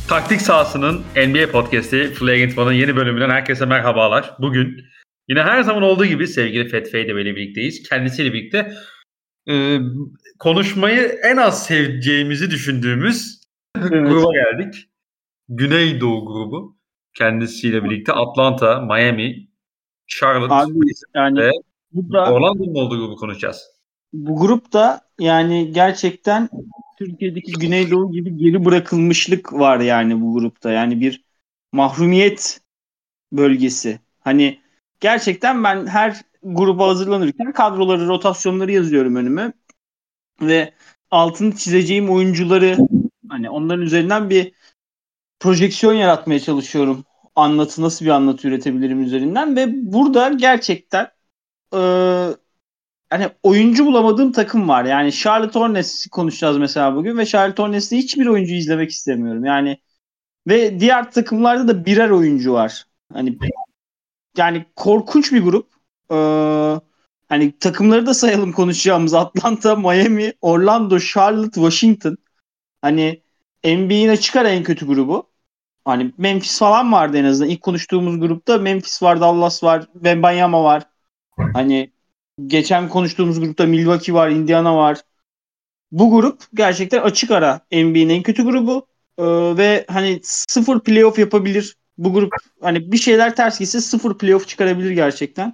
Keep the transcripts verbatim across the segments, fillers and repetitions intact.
Taktik sahasının N B A podcast'i Flagrant One'ın yeni bölümünden herkese merhabalar. Bugün yine her zaman olduğu gibi sevgili Fethi Feyde ile birlikteyiz. Kendisiyle birlikte e, konuşmayı en az seveceğimizi düşündüğümz evet. gruba geldik. Güneydoğu grubu. Kendisiyle birlikte Atlanta, Miami, Charlotte Abi, yani ve da, Orlando'nun olduğu grubu konuşacağız. Bu grupta yani gerçekten Türkiye'deki Güneydoğu gibi geri bırakılmışlık var yani bu grupta. Yani bir mahrumiyet bölgesi. Hani gerçekten ben her gruba hazırlanırken kadroları, rotasyonları yazıyorum önüme. Ve altını çizeceğim oyuncuları hani onların üzerinden bir projeksiyon yaratmaya çalışıyorum. Anlatı nasıl bir anlatı üretebilirim üzerinden ve burada gerçekten eee hani oyuncu bulamadığım takım var. Yani Charlotte Hornets'i konuşacağız mesela bugün ve Charlotte Hornets'te hiçbir oyuncu izlemek istemiyorum. Yani ve diğer takımlarda da birer oyuncu var. Hani yani korkunç bir grup. Ee, hani takımları da sayalım konuşacağımız Atlanta, Miami, Orlando, Charlotte, Washington. Hani N B A'in açık ara en kötü grubu. Hani Memphis falan vardı en azından. İlk konuştuğumuz grupta Memphis var, Dallas var, Wembanyama var. Hani geçen konuştuğumuz grupta Milwaukee var, Indiana var. Bu grup gerçekten açık ara N B A'nin en kötü grubu. Ee, ve hani sıfır playoff yapabilir. Bu grup hani bir şeyler ters gitse sıfır playoff çıkarabilir gerçekten.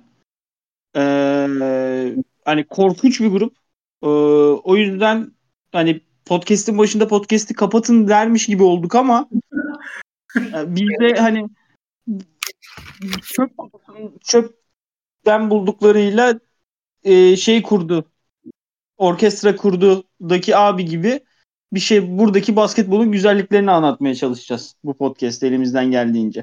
Ee, hani korkunç bir grup. Ee, o yüzden hani podcast'in başında podcast'i kapatın dermiş gibi olduk ama biz de hani çöp çöpten bulduklarıyla e, şey kurdu. Orkestra kurdudaki abi gibi bir şey, buradaki basketbolun güzelliklerini anlatmaya çalışacağız bu podcast elimizden geldiğince.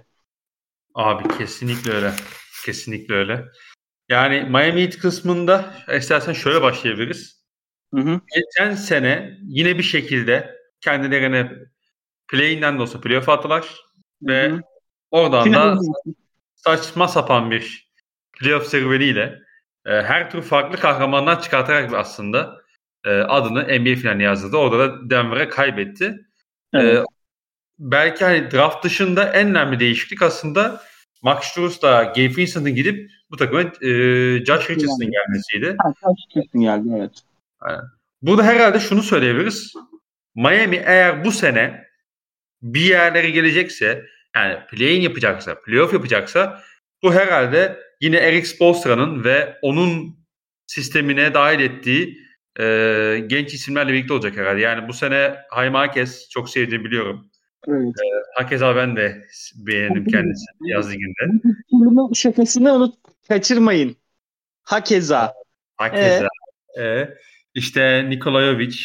Abi kesinlikle öyle. Kesinlikle öyle. Yani Miami Heat kısmında istersen şöyle başlayabiliriz. Hı hı. Geçen sene yine bir şekilde kendilerine play-in'den de olsa playoff attılar. Hı ve hı. Oradan Final da saçma sapan bir playoff serüveniyle e, her tur farklı kahramanlar çıkartarak aslında e, adını N B A finaline yazdırdı. Orada da Denver'e kaybetti. Evet. E, belki hani draft dışında en önemli değişiklik aslında Max Strus'la Gabe Vincent'ın gidip bu takıma e, Josh Richardson'ın gelmesiydi. Ha, Josh Richardson geldi, evet. Yani, burada herhalde şunu söyleyebiliriz. Miami eğer bu sene bir yerlere gelecekse, yani play-in yapacaksa, playoff yapacaksa bu herhalde yine Erik Spoelstra'nın ve onun sistemine dahil ettiği e, genç isimlerle birlikte olacak herhalde. Yani bu sene Jaime Jaquez çok sevdiğimi biliyorum. Evet. E, hakeza ben de beğendim kendisini yazdığı günde. Bunun şakasını unut, kaçırmayın. Hakeza. Hakeza. Ee? E, işte Nikola Jovic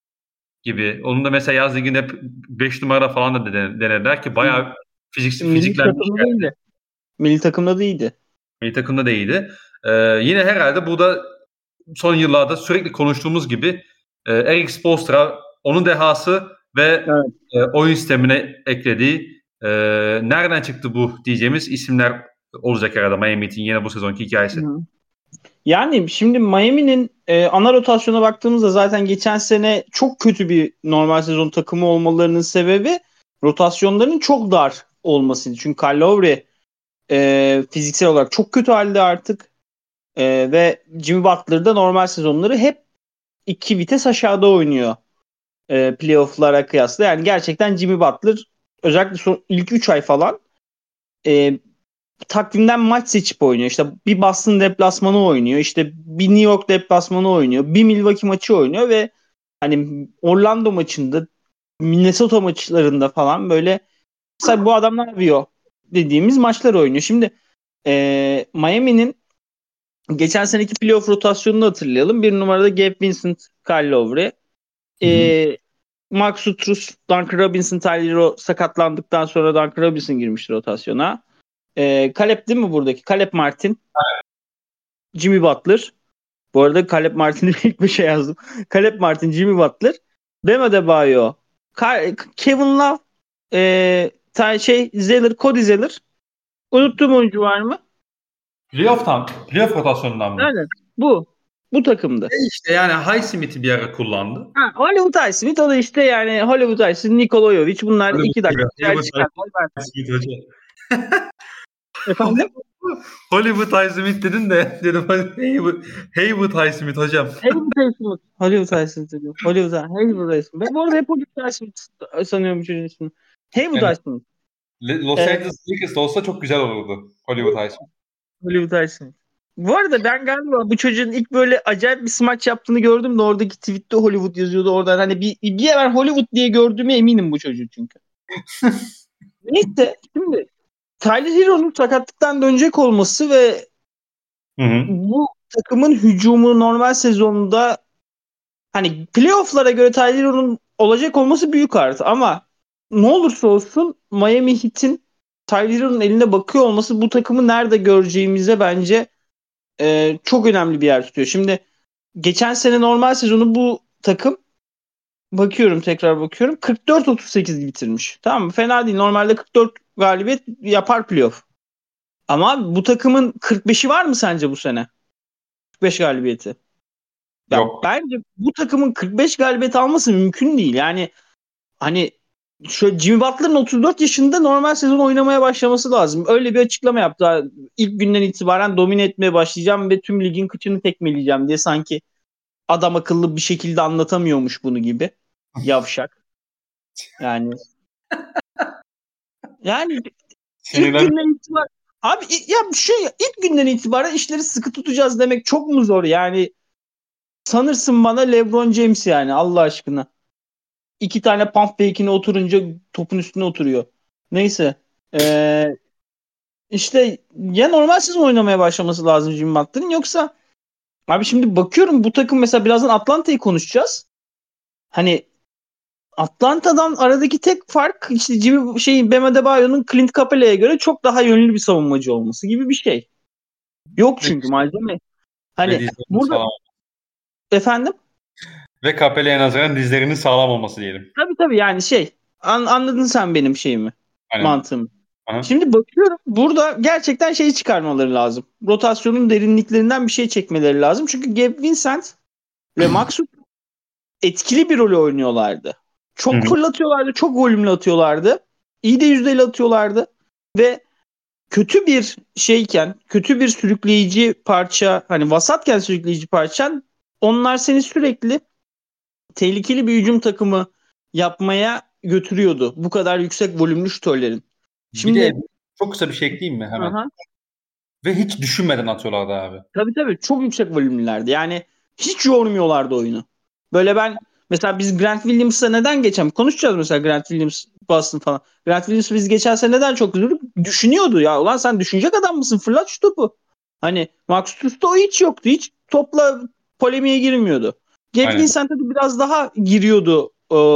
gibi. Onun da mesela yaz liginde beş numara falan da denediler ki bayağı fiziksel fiziklenmiş geldi. Milli takımda da iyiydi. Milli takımda da iyiydi. Ee, yine herhalde burada son yıllarda sürekli konuştuğumuz gibi e, Erik Spoelstra onun dehası ve evet. e, oyun sistemine eklediği e, nereden çıktı bu diyeceğimiz isimler olacak herhalde Miami Heat'in yine bu sezonki hikayesi. Hı. Yani şimdi Miami'nin e, ana rotasyona baktığımızda zaten geçen sene çok kötü bir normal sezon takımı olmalarının sebebi rotasyonlarının çok dar olmasıydı. Çünkü Kyle Lowry e, fiziksel olarak çok kötü halde artık e, ve Jimmy Butler da normal sezonları hep iki vites aşağıda oynuyor e, playoff'lara kıyasla. Yani gerçekten Jimmy Butler özellikle son ilk üç ay falan e, takvimden maç seçip oynuyor. İşte bir Boston deplasmanı oynuyor. İşte bir New York deplasmanı oynuyor. Bir Milwaukee maçı oynuyor ve hani Orlando maçında, Minnesota maçlarında falan böyle mesela bu adam ne yapıyor dediğimiz maçlar oynuyor. Şimdi e, Miami'nin geçen seneki playoff rotasyonunu hatırlayalım. Bir numarada Gabe Vincent, Kyle Lowry. E, Mark Strus, Duncan Robinson, Tyler Hero sakatlandıktan sonra Duncan Robinson girmişti rotasyona. E, Caleb değil mi buradaki? Caleb Martin. Jimmy Butler. Bu arada Caleb Martin'i ilk bir şey yazdım. Caleb Martin, Jimmy Butler. Bam Adebayo. Kevin Love. E, şey Zeller, Cody Zeller. Unuttuğum oyuncu var mı? Playoff'tan, playoff rotasyonundan mı? Aynen. Bu. Bu takımdı. E işte yani Highsmith'i bir ara kullandı. Ha, Hollywood Highsmith o da işte yani Hollywood Highsmith, Nikola Jovic bunlar Hollywood iki dakika Hollywood çıkarttılar. Highsmith hocam. Efendim? Hollywood Highsmith dedin de dedim Haywood, Haywood Highsmith hocam. Haywood Highsmith. Hollywood Highsmith diyor. Hollywood Haywood Highsmith. Ben bu arada hep Hollywood Highsmith sanıyorum çocuğun ismini. Haywood Yani, Highsmith. Los Evet. Angeles Lakers'ta olsa çok güzel olurdu Hollywood Highsmith. Hollywood Highsmith. Bu arada ben galiba bu çocuğun ilk böyle acayip bir smaç yaptığını gördüm de oradaki tweette Hollywood yazıyordu oradan. Hani bir, bir ben Hollywood diye gördüğüme eminim bu çocuğu çünkü. Neyse şimdi Tyler Hero'nun sakatlıktan dönecek olması ve Hı hı. bu takımın hücumu normal sezonda hani playoff'lara göre Tyler Hero'nun olacak olması büyük artı ama ne olursa olsun Miami Heat'in Tyler Hero'nun eline bakıyor olması bu takımı nerede göreceğimize bence e, çok önemli bir yer tutuyor. Şimdi geçen sene normal sezonu bu takım bakıyorum tekrar bakıyorum kırk dört otuz sekiz bitirmiş. Tamam mı? Fena değil. Normalde kırk dört galibiyet yapar playoff. Ama bu takımın kırk beşi var mı sence bu sene? kırk beş galibiyeti. Ya Yok. bence bu takımın kırk beş galibiyet alması mümkün değil. Yani hani şu Jimmy Butler'ın otuz dört yaşında normal sezon oynamaya başlaması lazım. Öyle bir açıklama yaptı. İlk günden itibaren domine etmeye başlayacağım ve tüm ligin kıçını tekmeleyeceğim diye sanki adam akıllı bir şekilde anlatamıyormuş bunu gibi. Yavşak. Yani yani ilk günden itibaren abi ya şu ilk günden itibaren işleri sıkı tutacağız demek çok mu zor? Yani sanırsın bana LeBron James yani Allah aşkına. İki tane pump fake'ine oturunca topun üstüne oturuyor. Neyse. Ee, işte ya normal sezon oynamaya başlaması lazım Jimmy Butler'ın yoksa abi şimdi bakıyorum bu takım mesela birazdan Atlanta'yı konuşacağız. Hani Atlanta'dan aradaki tek fark işte Jimmy şey Bam Adebayo'nun Clint Capela'ya göre çok daha yönlü bir savunmacı olması gibi bir şey. Yok çünkü malzeme. Hani burada sağlam. efendim? Ve Capela'ya nazaran dizlerinin sağlam olması diyelim. Tabii tabii yani şey an, anladın sen benim şeyimi. Aynen. Mantığımı. Aha. Şimdi bakıyorum burada gerçekten şeyi çıkarmaları lazım. Rotasyonun derinliklerinden bir şey çekmeleri lazım. Çünkü Gabe Vincent ve Maxwell etkili bir rol oynuyorlardı. Çok Hı-hı. fırlatıyorlardı, çok volümlü atıyorlardı. İyi de yüzdeli atıyorlardı. Ve kötü bir şeyken, kötü bir sürükleyici parça, hani vasatken sürükleyici parçan onlar seni sürekli tehlikeli bir hücum takımı yapmaya götürüyordu. Bu kadar yüksek volümlü şutörlerin. Şimdi bir de çok kısa bir şey ekleyeyim mi hemen? Aha. Ve hiç düşünmeden atıyorlardı abi. Tabii tabii çok yüksek volümlülerdi. Yani hiç yormuyorlardı oyunu. Böyle ben mesela biz Grant Williams'a neden geçen konuşacağız mesela Grant Williams Boston falan. Grant Williams biz geçen sene neden çok üzüldük? Düşünüyordu ya. Ulan sen düşünecek adam mısın? Fırlat şu topu. Hani Max Strus'ta o hiç yoktu. Hiç topla polemiğe girmiyordu. Gabe Vincent'e de biraz daha giriyordu.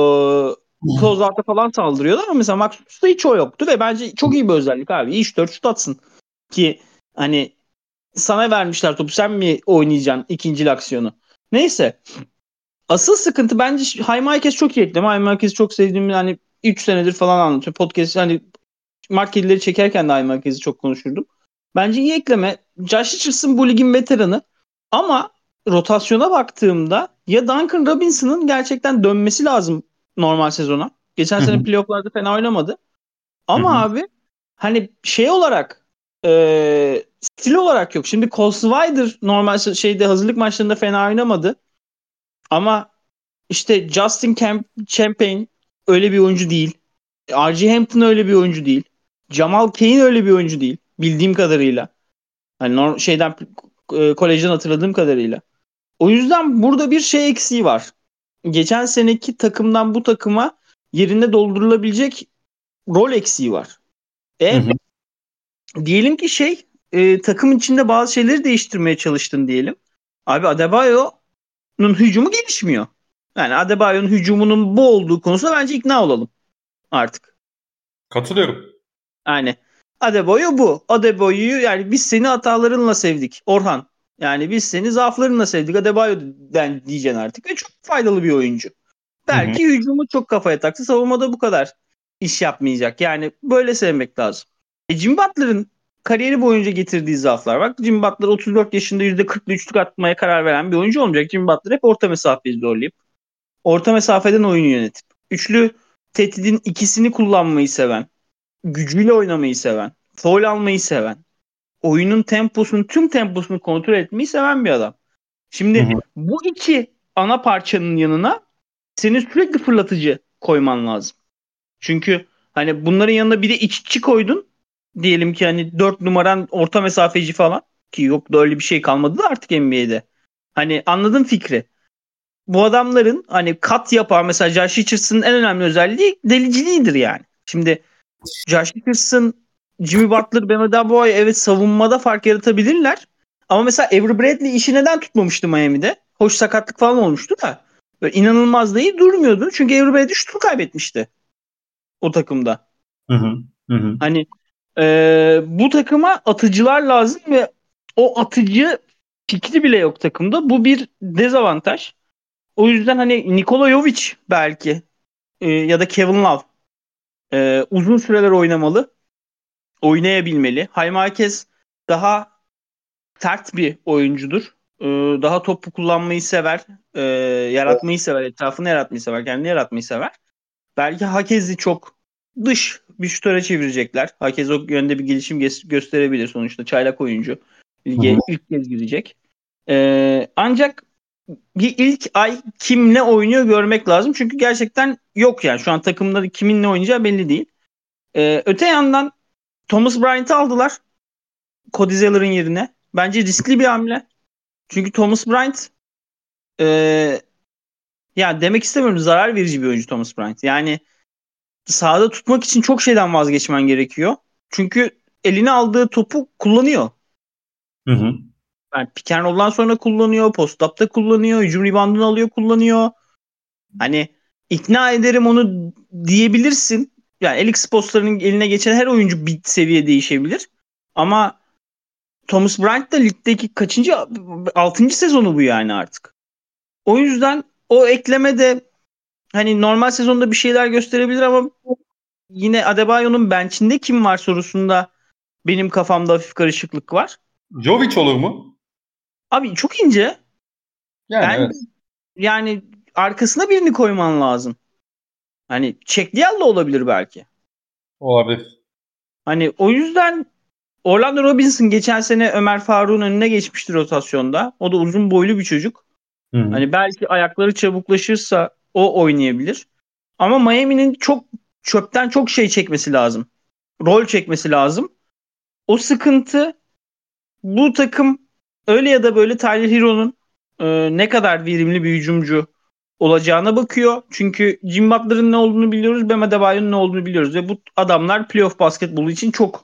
Ee, closeout'a falan saldırıyordu ama mesela Max Strus'ta hiç o yoktu ve bence çok iyi bir özellik abi. İyi şut şut atsın. Ki hani sana vermişler topu sen mi oynayacaksın ikinci aksiyonu. Neyse. Asıl sıkıntı bence Hayma Herkes çok iyi ekleme. Hayma Herkes'i çok sevdiğim hani üç senedir falan anlatıyor. Podcast hani Mark yedileri çekerken de Hayma Herkes'i çok konuşurdum. Bence iyi ekleme. Josh Richardson bu ligin veteranı. Ama rotasyona baktığımda ya Duncan Robinson'ın gerçekten dönmesi lazım normal sezona. Geçen sene playoff'larda fena oynamadı. Ama Hı-hı. abi hani şey olarak e, stil olarak yok. Şimdi Cole Swider normal şeyde hazırlık maçlarında fena oynamadı. Ama işte Justin Camp, Champagne öyle bir oyuncu değil. R J Hampton öyle bir oyuncu değil. Jamal Cain öyle bir oyuncu değil. Bildiğim kadarıyla. Hani şeyden e, kolejden hatırladığım kadarıyla. O yüzden burada bir şey eksiği var. Geçen seneki takımdan bu takıma yerine doldurulabilecek rol eksiği var. E hı hı. Diyelim ki şey e, takım içinde bazı şeyleri değiştirmeye çalıştın diyelim. Abi Adebayo'nun hücumu gelişmiyor. Yani Adebayo'nun hücumunun bu olduğu konusunda bence ikna olalım artık. Katılıyorum. Yani Adebayo bu. Adebayo'yu yani biz seni hatalarınla sevdik Orhan. Yani biz seni zaaflarınla sevdik. Adebayo den diyeceksin artık. Ve çok faydalı bir oyuncu. Belki hı hı. Hücumu çok kafaya taktı. Savunmada bu kadar iş yapmayacak. Yani böyle sevmek lazım. E Jimmy Butler'ın kariyeri boyunca getirdiği zaaflar var. Jimmy Butler otuz dört yaşında yüzde kırklı üçlük atmaya karar veren bir oyuncu olmayacak. Jimmy Butler hep orta mesafeyi zorlayıp orta mesafeden oyunu yönetip üçlü tehdidin ikisini kullanmayı seven, gücüyle oynamayı seven, foul almayı seven, oyunun temposunu, tüm temposunu kontrol etmeyi seven bir adam. Şimdi hı hı. bu iki ana parçanın yanına senin sürekli fırlatıcı koyman lazım. Çünkü hani bunların yanına bir de iççi koydun. Diyelim ki hani dört numaran orta mesafeci falan. Ki yok da öyle bir şey kalmadı da artık N B A'de. Hani anladın fikri. Bu adamların hani kat yapar. Mesela Josh Richardson'ın en önemli özelliği deliciliğidir yani. Şimdi Josh Richardson, Jimmy Butler, Bam Adebayo evet savunmada fark yaratabilirler. Ama mesela Avery Bradley işi neden tutmamıştı Miami'de? Hoş sakatlık falan olmuştu da. Böyle inanılmaz da iyi durmuyordu. Çünkü Avery Bradley şutu kaybetmişti o takımda. Hı hı. Hı hı. Hani e, bu takıma atıcılar lazım ve o atıcı fikri bile yok takımda. Bu bir dezavantaj. O yüzden hani Nikola Jovic belki e, ya da Kevin Love e, uzun süreler oynamalı. Oynayabilmeli. Jaime Marquez daha sert bir oyuncudur. E, daha topu kullanmayı sever. E, yaratmayı sever. Etrafını yaratmayı sever. Kendini yaratmayı sever. Belki Hakez'i çok dış bir şutöre çevirecekler. Hakez o yönde bir gelişim ge- gösterebilir sonuçta. Çaylak oyuncu. Lige Hı-hı. ilk kez girecek. Ee, ancak bir ilk ay kim ne oynuyor görmek lazım. Çünkü gerçekten yok yani. Şu an takımda kimin ne oynayacağı belli değil. Ee, öte yandan Thomas Bryant'ı aldılar. Cody Zeller'ın yerine. Bence riskli bir hamle. Çünkü Thomas Bryant e, ya demek istemiyorum zarar verici bir oyuncu Thomas Bryant. Yani sahada tutmak için çok şeyden vazgeçmen gerekiyor. Çünkü eline aldığı topu kullanıyor. Hı hı. Yani pick and roll'dan sonra kullanıyor, post-up'ta kullanıyor, hücum reboundunu alıyor, kullanıyor. Hani ikna ederim onu diyebilirsin. Yani Alex Postlar'ın eline geçen her oyuncu bir seviye değişebilir. Ama Thomas Bryant da ligdeki kaçıncı altıncı sezonu bu yani artık. O yüzden o ekleme de hani normal sezonda bir şeyler gösterebilir ama yine Adebayo'nun bench'inde kim var sorusunda benim kafamda hafif karışıklık var. Jovic olur mu? Abi çok ince. Yani Ben evet. yani arkasına birini koyman lazım. Hani Çeklial'la olabilir belki. Olabilir. Hani o yüzden Orlando Robinson geçen sene Ömer Faruk'un önüne geçmişti rotasyonda. O da uzun boylu bir çocuk. Hı hı. Hani belki ayakları çabuklaşırsa o oynayabilir. Ama Miami'nin çok çöpten çok şey çekmesi lazım. Rol çekmesi lazım. O sıkıntı bu takım öyle ya da böyle Tyler Hero'nun e, ne kadar verimli bir hücumcu olacağına bakıyor. Çünkü Jim Butler'ın ne olduğunu biliyoruz. Bam Adebayo'nun ne olduğunu biliyoruz. Ve bu adamlar playoff basketbolu için çok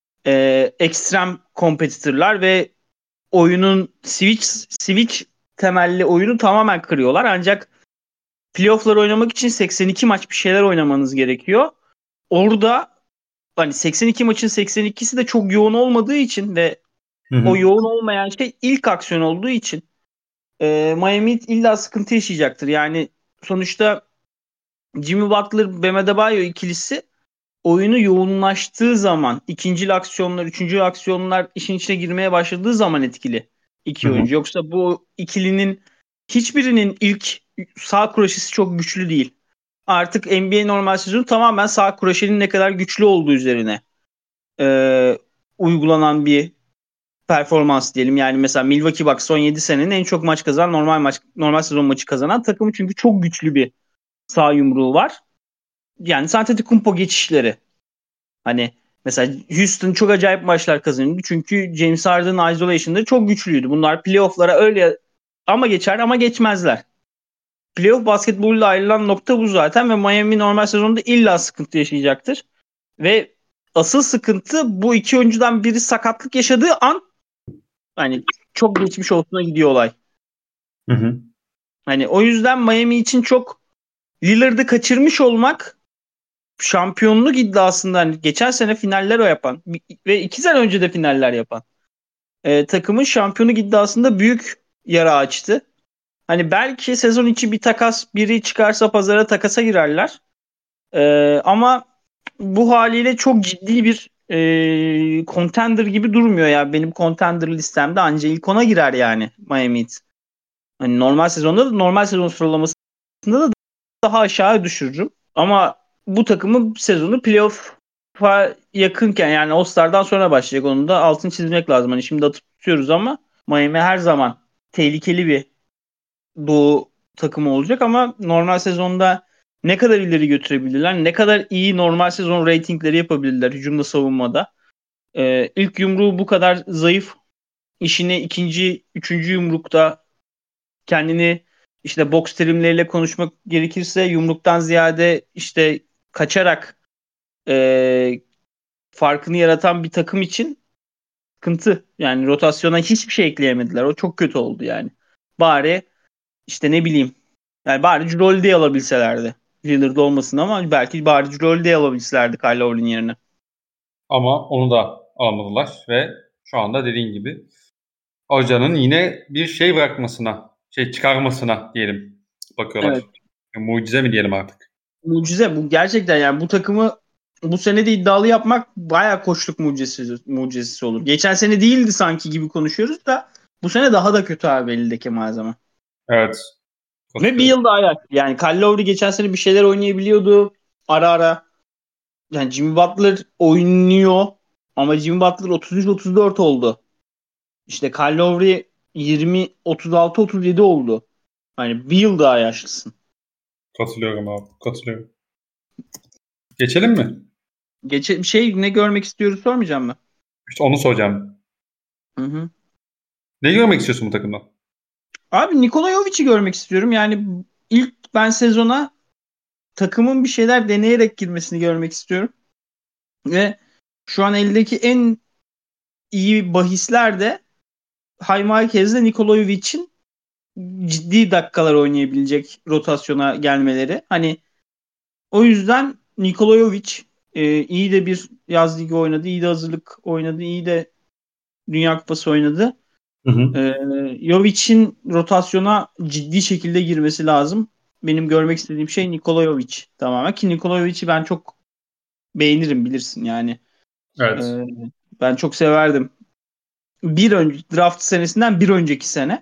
e, ekstrem kompetitörler ve oyunun switch switch temelli oyunu tamamen kırıyorlar. Ancak playoff'lar oynamak için seksen iki maç bir şeyler oynamanız gerekiyor. Orada hani seksen iki maçın seksen ikisi de çok yoğun olmadığı için ve Hı hı. o yoğun olmayan şey ilk aksiyon olduğu için e, Miami illa sıkıntı yaşayacaktır. Yani sonuçta Jimmy Butler, Bam Adebayo ikilisi oyunu yoğunlaştığı zaman, ikinci aksiyonlar, üçüncü aksiyonlar işin içine girmeye başladığı zaman etkili iki Hı hı. oyuncu. Yoksa bu ikilinin hiçbirinin ilk sağ kroşesi çok güçlü değil. Artık N B A normal sezonu tamamen sağ kroşenin ne kadar güçlü olduğu üzerine e, uygulanan bir performans diyelim. Yani mesela Milwaukee Bucks son yedi senenin en çok maç kazanan normal maç normal sezon maçı kazanan takımı çünkü çok güçlü bir sağ yumruğu var. Yani Antetokounmpo geçişleri. Hani mesela Houston çok acayip maçlar kazanıyordu. Çünkü James Harden'ın isolation'ları çok güçlüydü. Bunlar playoff'lara öyle ama geçer ama geçmezler. Playoff basketboluyla ayrılan nokta bu zaten ve Miami normal sezonda illa sıkıntı yaşayacaktır. Ve asıl sıkıntı bu iki oyuncudan biri sakatlık yaşadığı an hani çok geçmiş olsuna gidiyor olay. Hı hı. Hani o yüzden Miami için çok Lillard'ı kaçırmış olmak şampiyonluk iddiasında hani geçen sene finaller o yapan ve iki sene önce de finaller yapan e, takımın şampiyonluk iddiasında büyük yara açtı. Hani belki sezon içi bir takas biri çıkarsa pazara takasa girerler. E, ama bu haliyle çok ciddi bir e, contender gibi durmuyor ya. Benim contender listemde anca ilk ona girer yani Miami Heat. Hani normal sezonda da normal sezon sıralamasında da daha aşağı düşürürüm. Ama bu takımın sezonu playoff'a yakınken yani All-Star'dan sonra başlayacak. Onun da altını çizmek lazım. Hani şimdi atıp tutuyoruz ama Miami her zaman tehlikeli bir doğu takımı olacak ama normal sezonda ne kadar ileri götürebilirler, ne kadar iyi normal sezon ratingleri yapabilirler hücumda, savunmada. Ee, ilk yumruğu bu kadar zayıf, işini ikinci, üçüncü yumrukta kendini işte boks terimleriyle konuşmak gerekirse yumruktan ziyade işte kaçarak e, farkını yaratan bir takım için sıkıntı. Yani rotasyona hiçbir şey ekleyemediler. O çok kötü oldu yani. Bari işte ne bileyim yani bari Jrue alabilselerdi. Lillard olmasın ama belki bari Jrue alabilselerdi Kyle Lowry'nin yerine. Ama onu da almadılar ve şu anda dediğin gibi hocanın yine bir şey bırakmasına, şey çıkarmasına diyelim bakıyorlar. Evet. Mucize mi diyelim artık? Mucize bu gerçekten yani bu takımı bu sene de iddialı yapmak bayağı koçluk mucizesi, mucizesi olur. Geçen sene değildi sanki gibi konuşuyoruz da bu sene daha da kötü abi elindeki malzeme. Evet. Ve bir yıl daha ayak. Yani Kyle Lowry geçen sene bir şeyler oynayabiliyordu ara ara. Yani Jimmy Butler oynuyor ama Jimmy Butler otuz üç otuz dört oldu. İşte Kyle Lowry yirmi otuz altı otuz yedi oldu. Hani bir yıl daha yaşlısın. Katılıyorum abi. Katılıyorum. Geçelim mi? Geçe şey ne görmek istiyoruz sormayacağım mı? İşte onu soracağım. Hı hı. Ne görmek istiyorsun bu takımdan? Abi Nikola Jovic'i görmek istiyorum. Yani ilk ben sezona takımın bir şeyler deneyerek girmesini görmek istiyorum. Ve şu an eldeki en iyi bahisler de Jaime Marquez'le Nikola Jovic'in ciddi dakikalar oynayabilecek rotasyona gelmeleri. Hani o yüzden Nikola Jovic e, iyi de bir yaz ligi oynadı, iyi de hazırlık oynadı, iyi de Dünya Kupası oynadı. Hı hı. E, Jovic'in rotasyona ciddi şekilde girmesi lazım. Benim görmek istediğim şey Nikola Jovic tamamen ki Nikola Jovic'i ben çok beğenirim bilirsin yani. E, Evet. ben çok severdim. Bir önce draft senesinden bir önceki sene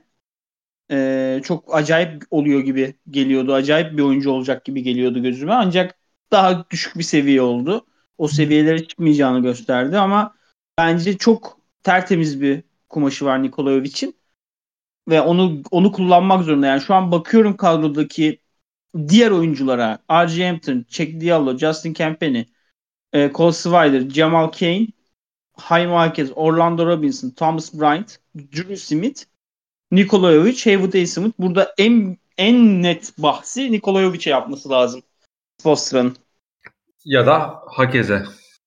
e, çok acayip oluyor gibi geliyordu. Acayip bir oyuncu olacak gibi geliyordu gözüme. Ancak daha düşük bir seviye oldu. O seviyelere çıkmayacağını gösterdi ama bence çok tertemiz bir kumaşı var Nikola Jovic'in ve onu onu kullanmak zorunda. Yani şu an bakıyorum kadrodaki diğer oyunculara R J Hampton, Cheick Diallo, Justin Campbell, e, Cole Swider, Jamal Cain, Jaime Marquez, Orlando Robinson, Thomas Bryant, Drew Smith, Nikola Jovic, Haywood Eysmith. Burada en en net bahsi Nikola Jovic'e yapması lazım Spostra'nın. Ya da Hakeze.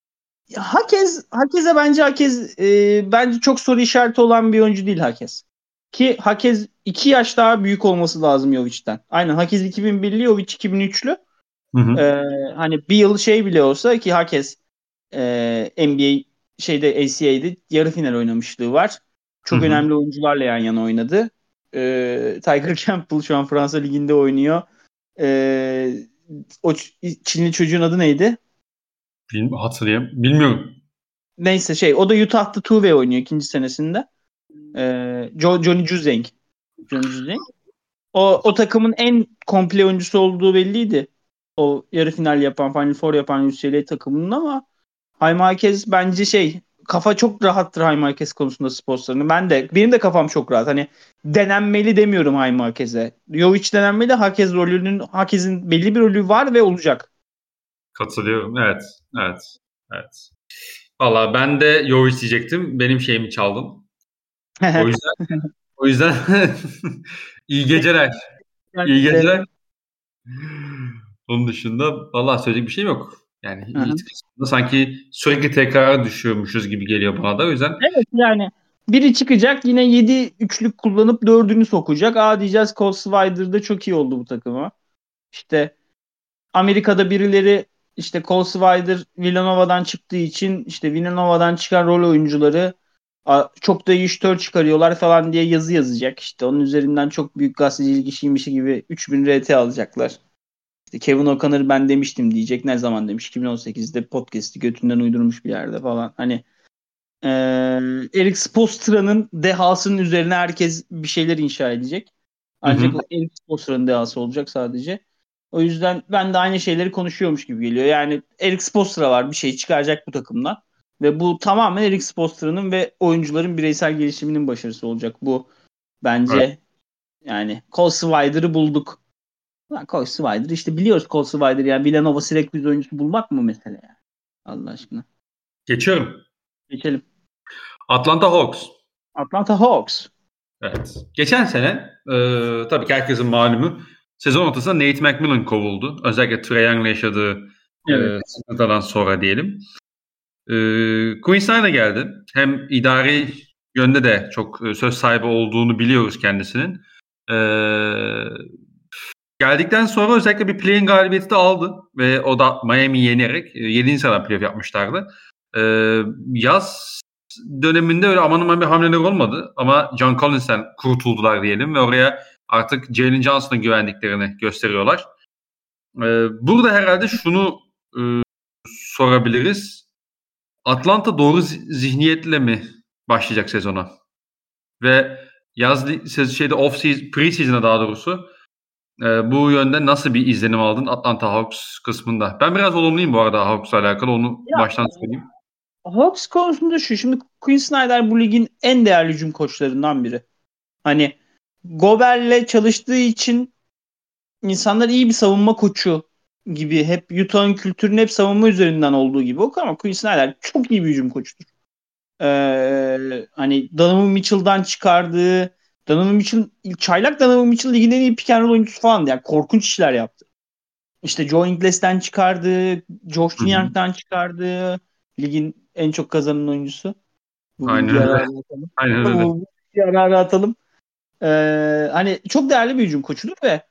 Hakez, Hakez'e bence Hakez e, bence çok soru işareti olan bir oyuncu değil Hakez. Ki Hakez iki yaş daha büyük olması lazım Jovic'ten. Aynen Hakez iki bin birli, Jovic iki bin üçlü. Hı hı. Ee, hani bir yıl şey bile olsa ki Hakez e, N B A şeyde A C A'de yarı final oynamışlığı var. Çok Hı hı. önemli oyuncularla yan yana oynadı. Ee, Tiger Campbell şu an Fransa Ligi'nde oynuyor. Ee, o Çinli çocuğun adı neydi? Bil- hatırlayayım. Bilmiyorum. Neyse şey o da Utah'ta two-way oynuyor ikinci senesinde. Ee, Jo- Johnny Juzang. Johnny Juzang. O, o takımın en komple oyuncusu olduğu belliydi. O yarı final yapan, Final Four yapan U C L A takımının ama Jaime Marquez bence şey kafa çok rahattır Jaime Marquez konusunda sportslarının. Ben de benim de kafam çok rahat. Hani denenmeli demiyorum Jaime Marquez'e. Jovic denenmeli. Hakez rolünün Hakez'in belli bir rolü var ve olacak. Katılıyorum. Evet. Evet. Evet. Valla ben de Jovic diyecektim. Benim şeyimi çaldın. O yüzden o yüzden iyi geceler. İyi geceler. Onun dışında valla söyleyecek bir şey yok. Yani iyi kısmında sanki sürekli tekrara düşüyormuşuz gibi geliyor bana da. O yüzden Evet yani biri çıkacak yine yedi üçlük kullanıp dördünü sokacak. Aa diyeceğiz Cole Swider'da çok iyi oldu bu takıma. İşte Amerika'da birileri işte Cole Swider Villanova'dan çıktığı için işte Villanova'dan çıkan rol oyuncuları çok da iyi şütör çıkarıyorlar falan diye yazı yazacak. İşte onun üzerinden çok büyük gazetecilik işiymiş gibi üç bin R T alacaklar. İşte Kevin O'Connor ben demiştim diyecek. Ne zaman demiş? iki bin on sekizde podcast'i götünden uydurmuş bir yerde falan. Hani ee, Erik Spoelstra'nın dehasının üzerine herkes bir şeyler inşa edecek. Ancak Hı hı. o Erik Spoelstra'nın dehası olacak sadece. O yüzden ben de aynı şeyleri konuşuyormuş gibi geliyor. Yani Erik Spoelstra var, bir şey çıkaracak bu takımdan. Ve bu tamamen Erik Spoelstra'nın ve oyuncuların bireysel gelişiminin başarısı olacak. Bu bence Evet. yani Cole Swider'ı bulduk. Lan Cole Swider işte biliyoruz Cole Swider yani Villanova Syracuse oyuncusu bulmak mı mesele yani? Allah aşkına. Geçiyorum. Geçelim. Atlanta Hawks. Atlanta Hawks. Evet. Geçen sene e, tabii ki herkesin malumu sezon ortasında Nate McMillan kovuldu. Özellikle Trae Young'la yaşadığı Evet. e, sıkıntıdan sonra diyelim. E, Quinn Snyder geldi. Hem idari yönde de çok e, söz sahibi olduğunu biliyoruz kendisinin. E, geldikten sonra özellikle bir play-in galibiyeti de aldı. Ve o da Miami'yi yenerek e, yedinci sıradan playoff yapmışlardı. E, yaz döneminde öyle aman aman bir hamleler olmadı. Ama John Collins'ten kurtuldular diyelim ve oraya artık Jalen Johnson'a güvendiklerini gösteriyorlar. Ee, burada herhalde şunu e, sorabiliriz. Atlanta doğru zihniyetle mi başlayacak sezona? Ve yaz şeyde off season, pre-season'a daha doğrusu e, bu yönde nasıl bir izlenim aldın Atlanta Hawks kısmında? Ben biraz olumluyum bu arada Hawks'la alakalı. Onu Ya baştan söyleyeyim. Hawks konusunda şu. Şimdi Quinn Snyder bu ligin en değerli hücum koçlarından biri. Hani Gobert'le çalıştığı için insanlar iyi bir savunma koçu gibi hep Utah'ın kültürünün hep savunma üzerinden olduğu gibi okur ama Quinn Snyder çok iyi bir hücum koçudur. Ee, hani Donovan Mitchell'dan çıkardığı Donovan Mitchell çaylak Donovan Mitchell ligin en iyi pick and roll oyuncusu falan yani korkunç işler yaptı. İşte Joe Ingles'ten çıkardı, Josh Hı hı. Young'dan çıkardı. Ligin en çok kazanan oyuncusu. Bu Aynen bilgiyi öyle. arara atalım. Aynen öyle. Bu bilgiyi arara atalım. Ee, hani çok değerli bir hücum koçudur ve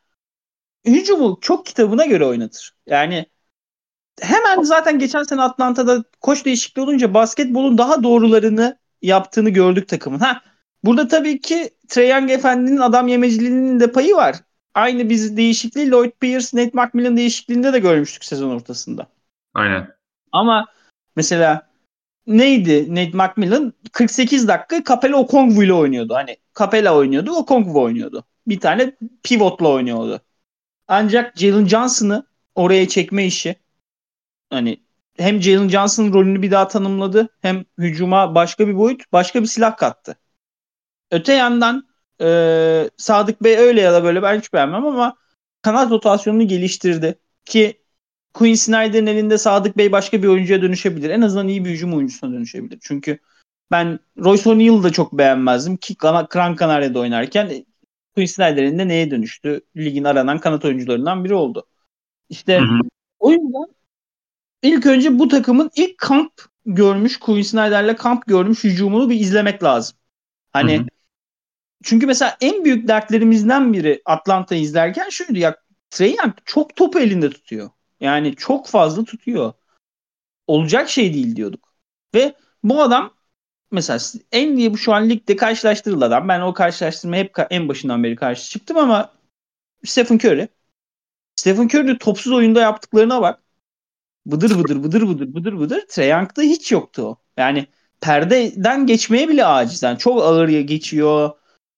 hücumu çok kitabına göre oynatır. Yani hemen zaten geçen sene Atlanta'da koç değişikliği olunca basketbolun daha doğrularını yaptığını gördük takımın. Ha, burada tabii ki Trae Young Efendi'nin adam yemeciliğinin de payı var. Aynı biz değişikliği Lloyd Pierce, Nate McMillan değişikliğinde de görmüştük sezon ortasında. Aynen. Ama mesela neydi Nate McMillan? kırk sekiz dakika Capela Okongwu ile oynuyordu. Hani Capela oynuyordu, Okongwu oynuyordu. Bir tane pivotla oynuyordu. Ancak Jalen Johnson'ı oraya çekme işi hani hem Jalen Johnson rolünü bir daha tanımladı hem hücuma başka bir boyut, başka bir silah kattı. Öte yandan e, Sadık Bey öyle ya da böyle ben hiç beğenmem ama kanat rotasyonunu geliştirdi. Ki Quinn Snyder'ın elinde Sadık Bey başka bir oyuncuya dönüşebilir. En azından iyi bir hücum oyuncusuna dönüşebilir. Çünkü ben Royce O'Neal'ı da çok beğenmezdim ki Gran Canaria'da oynarken Quinn Snyder'in de neye dönüştü? Ligin aranan kanat oyuncularından biri oldu. Hı İşte hı. o yüzden İlk önce bu takımın ilk kamp görmüş, Quinn Snyder'le kamp görmüş hücumunu bir izlemek lazım. Hı hı. Hani çünkü mesela en büyük dertlerimizden biri Atlanta izlerken şuydu ya Trae Young çok topu elinde tutuyor. Yani çok fazla tutuyor. Olacak şey değil diyorduk. Ve bu adam mesela en iyi bu şu an ligde karşılaştırılan adam. Ben o karşılaştırmaya hep en başından beri karşı çıktım ama Stephen Curry. Stephen Curry'de topsuz oyunda yaptıklarına bak. Bıdır bıdır bıdır bıdır bıdır bıdır. Trae Young'da hiç yoktu o. Yani perdeden geçmeye bile aciz. Yani çok ağır geçiyor.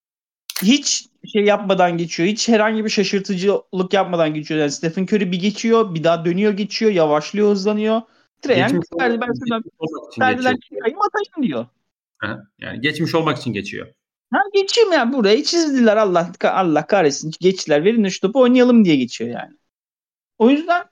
Hiç şey yapmadan geçiyor. Hiç herhangi bir şaşırtıcılık yapmadan geçiyor. Yani Stephen Curry bir geçiyor. Bir daha dönüyor geçiyor. Yavaşlıyor hızlanıyor. Trae Young Geçmiş perde, olmak, ben şuradan geçmiş olmak için perdeden geçiyor. çıkayım atayım diyor. Aha. Yani geçmiş olmak için geçiyor. Ha geçeyim ya burayı çizdiler Allah Allah kahretsin. Geçtiler verin de şu topu oynayalım diye geçiyor yani. O yüzden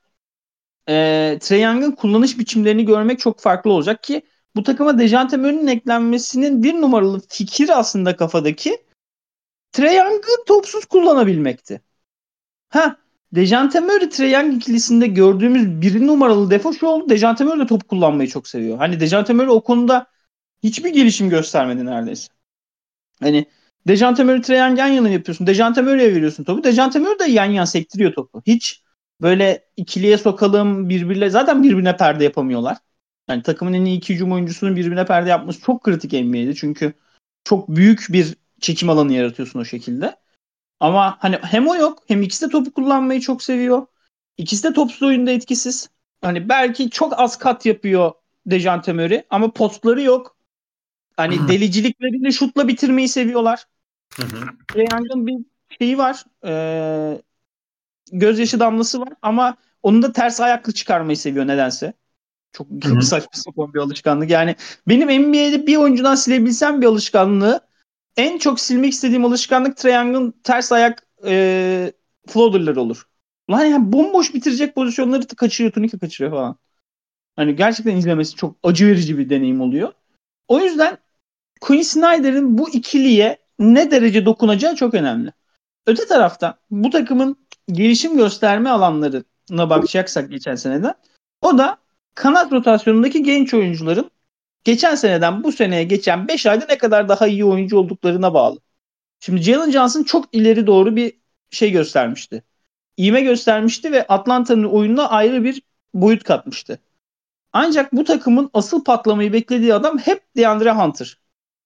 e, Trae Young'ın kullanış biçimlerini görmek çok farklı olacak ki bu takıma Dejounte Murray'nin eklenmesinin bir numaralı fikir aslında kafadaki Trae Young'ı topsuz kullanabilmekti. Ha, Dejounte Murray Trae Young ikilisinde gördüğümüz bir numaralı defo şu oldu. Dejounte Murray de top kullanmayı çok seviyor. Hani Dejounte Murray o konuda hiçbir gelişim göstermedi neredeyse. Hani Dejounte Murray Trae Young yan yana yapıyorsun. Dejounte Murray'e veriyorsun topu. Dejounte Murray de yan yan sektiriyor topu. Hiç böyle ikiliye sokalım birbirle zaten birbirine perde yapamıyorlar. Yani takımın en iyi iki hücum oyuncusunun birbirine perde yapması çok kritik N B A'de. Çünkü çok büyük bir çekim alanı yaratıyorsun o şekilde. Ama hani hem o yok hem ikisi de topu kullanmayı çok seviyor. İkisi de topsuz oyunda etkisiz. Hani belki çok az kat yapıyor Dejounte Murray ama postları yok. Hani deliciliklerini şutla bitirmeyi seviyorlar. Trae Young'ın bir şeyi var. Ee, gözyaşı damlası var ama onun da ters ayaklı çıkarmayı seviyor nedense. Çok saçma sapan bir alışkanlık. Yani benim N B A'de bir oyuncudan silebilsem bir alışkanlığı, en çok silmek istediğim alışkanlık Trae Young'ın ters ayak e, floater'ları olur. Ulan yani bomboş bitirecek pozisyonları kaçırıyor, turnika kaçırıyor falan. Hani gerçekten izlemesi çok acı verici bir deneyim oluyor. O yüzden Quinn Snyder'in bu ikiliye ne derece dokunacağı çok önemli. Öte taraftan bu takımın gelişim gösterme alanlarına bakacaksak geçen seneden, o da kanat rotasyonundaki genç oyuncuların geçen seneden bu seneye geçen beş ayda ne kadar daha iyi oyuncu olduklarına bağlı. Şimdi Jalen Johnson çok ileri doğru bir şey göstermişti. İğme göstermişti ve Atlanta'nın oyununa ayrı bir boyut katmıştı. Ancak bu takımın asıl patlamayı beklediği adam hep DeAndre Hunter.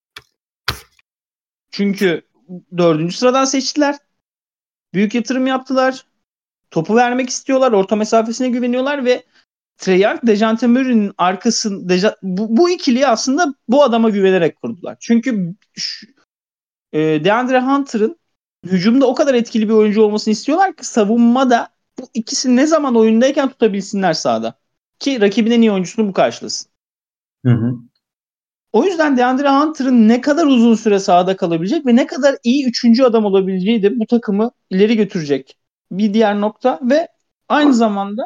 Çünkü dördüncü sıradan seçtiler. Büyük yatırım yaptılar. Topu vermek istiyorlar. Orta mesafesine güveniyorlar ve Trae Young, Dejounte Murray'nin arkasını Deja, bu, bu ikiliyi aslında bu adama güvenerek kurdular. Çünkü şu, e, DeAndre Hunter'ın hücumda o kadar etkili bir oyuncu olmasını istiyorlar ki savunmada bu ikisi ne zaman oyundayken tutabilsinler sahada. Ki rakibin en iyi oyuncusunu bu karşılasın. Hı hı. O yüzden DeAndre Hunter'ın ne kadar uzun süre sahada kalabilecek ve ne kadar iyi üçüncü adam olabileceği de bu takımı ileri götürecek bir diğer nokta ve aynı zamanda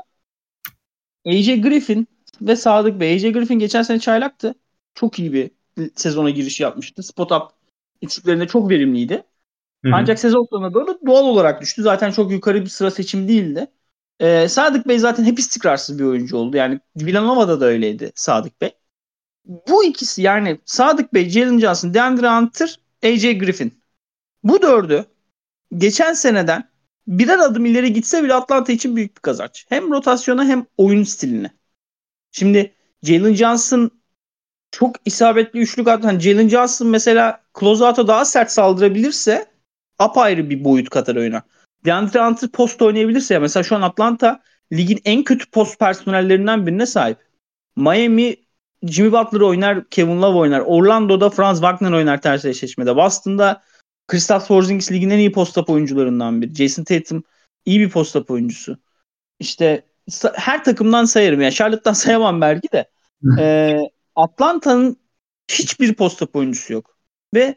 A J Griffin ve Sadık Bey. A J Griffin geçen sene çaylaktı. Çok iyi bir sezona giriş yapmıştı. Spot up üçlüklerinde çok verimliydi. Hı hı. Ancak sezon sonuna doğru doğal olarak düştü. Zaten çok yukarı bir sıra seçim değildi. Ee, Sadık Bey zaten hep istikrarsız bir oyuncu oldu. Yani Villanova'da da öyleydi Sadık Bey. Bu ikisi, yani Sadık Bey, Jalen Johnson, DeAndre Hunter, A J Griffin. Bu dördü geçen seneden birer adım ileri gitse bile Atlanta için büyük bir kazanç. Hem rotasyona hem oyun stiline. Şimdi Jalen Johnson çok isabetli üçlük attı. Hani Jalen Johnson mesela closeout'a daha sert saldırabilirse apayrı bir boyut katar oyuna. DeAndre Hunter post oynayabilirse ya, mesela şu an Atlanta ligin en kötü post personellerinden birine sahip. Miami Jimmy Butler oynar, Kevin Love oynar. Orlando'da Franz Wagner oynar ters eşleşmede. Boston'da Kristaps Porzingis ligin en iyi post-up oyuncularından biri. Jason Tatum iyi bir post-up oyuncusu. İşte her takımdan sayarım. Yani Charlotte'dan sayamam belki de. Ee, Atlanta'nın hiçbir post-up oyuncusu yok. Ve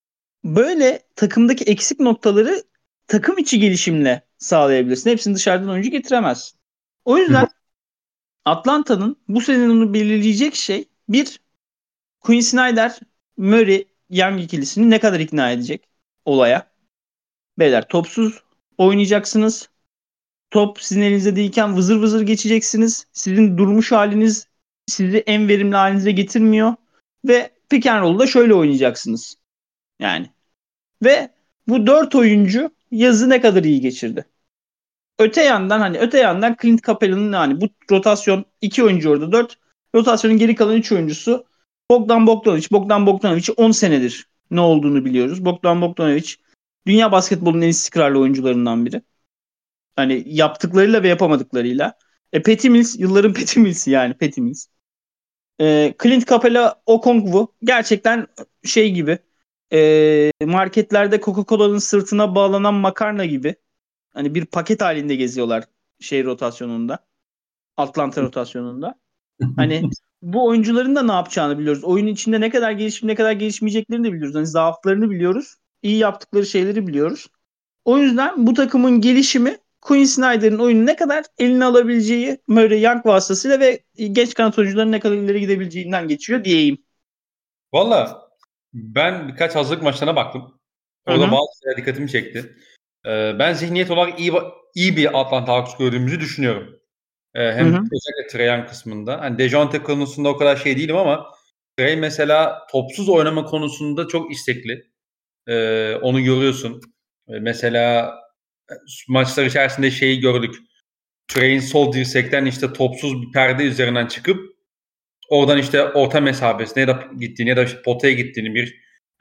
böyle takımdaki eksik noktaları takım içi gelişimle sağlayabilirsin. Hepsini dışarıdan oyuncu getiremezsin. O yüzden Atlanta'nın bu sezonu belirleyecek şey, bir, Quinn Snyder, Murray, Young ikilisini ne kadar ikna edecek olaya. Beyler, topsuz oynayacaksınız. Top sizin elinizde değilken vızır vızır geçeceksiniz. Sizin durmuş haliniz sizi en verimli halinize getirmiyor. Ve pick and roll'da şöyle oynayacaksınız. Yani. Ve bu dört oyuncu yazı ne kadar iyi geçirdi. Öte yandan hani öte yandan Clint Capela'nın, hani bu rotasyon iki oyuncu orada dört. Rotasyonun geri kalan üç oyuncusu Bogdan Bogdanovic. Bogdan Bogdanovic on senedir ne olduğunu biliyoruz. Bogdan Bogdanovic dünya basketbolunun en istikrarlı oyuncularından biri. Hani yaptıklarıyla ve yapamadıklarıyla. E, Patty Mills yılların Patty Mills'i, yani Patty Mills. E, Clint Capela Okongwu gerçekten şey gibi, e, marketlerde Coca-Cola'nın sırtına bağlanan makarna gibi. Hani bir paket halinde geziyorlar şey rotasyonunda. Atlanta rotasyonunda. Hani bu oyuncuların da ne yapacağını biliyoruz. Oyunun içinde ne kadar gelişip ne kadar gelişmeyeceklerini de biliyoruz. Hani zaaflarını biliyoruz. İyi yaptıkları şeyleri biliyoruz. O yüzden bu takımın gelişimi Quinn Snyder'in oyunu ne kadar eline alabileceği, Murray Young vasıtasıyla ve genç kanat oyuncuların ne kadar ileri gidebileceğinden geçiyor diyeyim. Valla ben birkaç hazırlık maçlarına baktım. Orada bazı şeyler dikkatimi çekti. Ee, ben zihniyet olarak iyi iyi bir Atlanta Hawks gördüğümüzü düşünüyorum. Ee, hem hı hı. özellikle Trae Young kısmında. Hani Dejounte konusunda o kadar şey değilim ama Trae mesela topsuz oynama konusunda çok istekli. Ee, onu görüyorsun. Ee, mesela maçlar içerisinde şeyi gördük. Trae'in sol dirsekten işte topsuz bir perde üzerinden çıkıp oradan işte orta mesafesine ya da gittiğini ya da işte potaya gittiğini, bir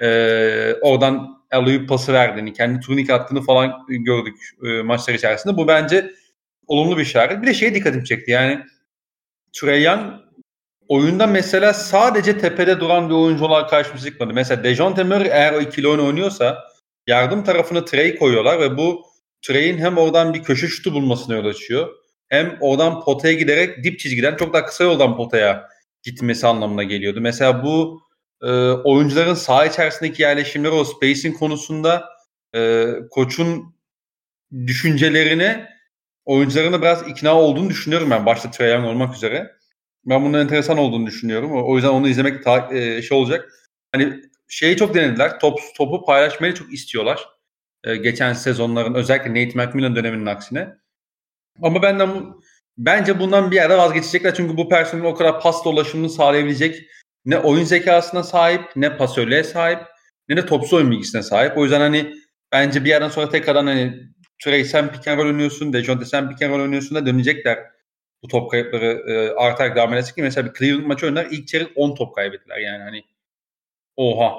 e, oradan alley-oop pası verdiğini, kendi turnik attığını falan gördük e, maçlar içerisinde. Bu bence olumlu bir işaret. Bir de şeye dikkatimi çekti. Yani Trae Young oyunda mesela sadece tepede duran bir oyuncu olarak karşımıza çıkmadı. Mesela Dejounte Murray eğer o ikili oyunu oynuyorsa yardım tarafına Trae'yi koyuyorlar ve bu Trae'in hem oradan bir köşe şutu bulmasına yol açıyor. Hem oradan potaya giderek dip çizgiden çok daha kısa yoldan potaya gitmesi anlamına geliyordu. Mesela bu e, oyuncuların saha içerisindeki yerleşimleri, o spacing konusunda e, koçun düşüncelerine oyuncularına biraz ikna olduğunu düşünüyorum ben. Başta Trae Young olmak üzere. Ben bunun enteresan olduğunu düşünüyorum. O yüzden onu izlemek ta, e, şey olacak. Hani şeyi çok denediler. Top, topu paylaşmayı çok istiyorlar. E, geçen sezonların özellikle Nate McMillan döneminin aksine. Ama benden bence bundan bir yerde vazgeçecekler. Çünkü bu personel o kadar pas dolaşımını sağlayabilecek ne oyun zekasına sahip, ne pasörlüğe sahip, ne de topsuz oyun bilgisine sahip. O yüzden hani bence bir yerden sonra tekrardan hani Trae sen pick and roll oynuyorsun, Dejounte sen pick and roll oynuyorsun da dönecekler. Bu top kayıpları e, artarak devam ederse ki mesela bir Cleveland maçı oynar ilk çeyrek on top kaybettiler yani hani oha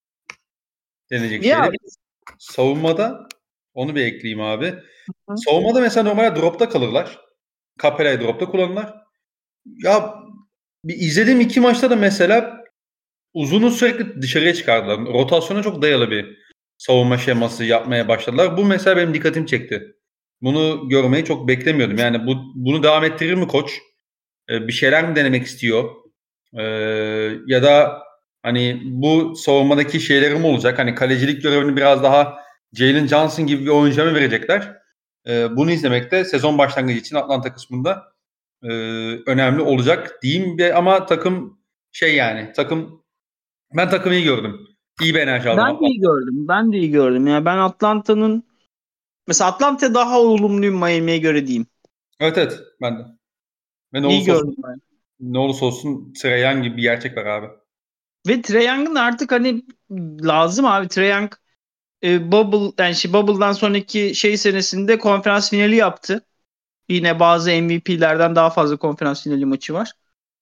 denecek Ya, şeyler. Savunmada onu bir ekleyeyim abi. Hı. Savunmada mesela normalde dropta kalırlar. Capella'yı dropta kullanırlar. Ya bir izlediğim iki maçta da mesela uzunu sürekli dışarıya çıkardılar. Rotasyona çok dayalı bir savunma şeması yapmaya başladılar. Bu mesela benim dikkatimi çekti. Bunu görmeyi çok beklemiyordum. Yani bu bunu devam ettirir mi koç? Ee, bir şeyler mi denemek istiyor? Ee, ya da hani bu savunmadaki şeylerim olacak? Hani kalecilik görevini biraz daha Jalen Johnson gibi bir oyuncuya mı verecekler? Ee, bunu izlemek de sezon başlangıcı için Atlanta kısmında e, önemli olacak diyeyim. Ve ama takım şey yani takım ben takımı iyi gördüm. İyi bir enerji aldım. Ben de iyi gördüm. Ben de iyi gördüm. Yani ben Atlanta'nın mesela Atlanta daha olumluyum Miami'ye göre diyeyim. Evet evet ben de. Ve ne İyi olursa gördüm olsun, ben. ne olursa olsun Trae Young gibi bir gerçek var abi. Ve Trae Young'ın artık hani lazım abi. Trae Young e, Bubble yani şey, Bubble'dan sonraki şey senesinde konferans finali yaptı. Yine bazı M V P'lerden daha fazla konferans finali maçı var.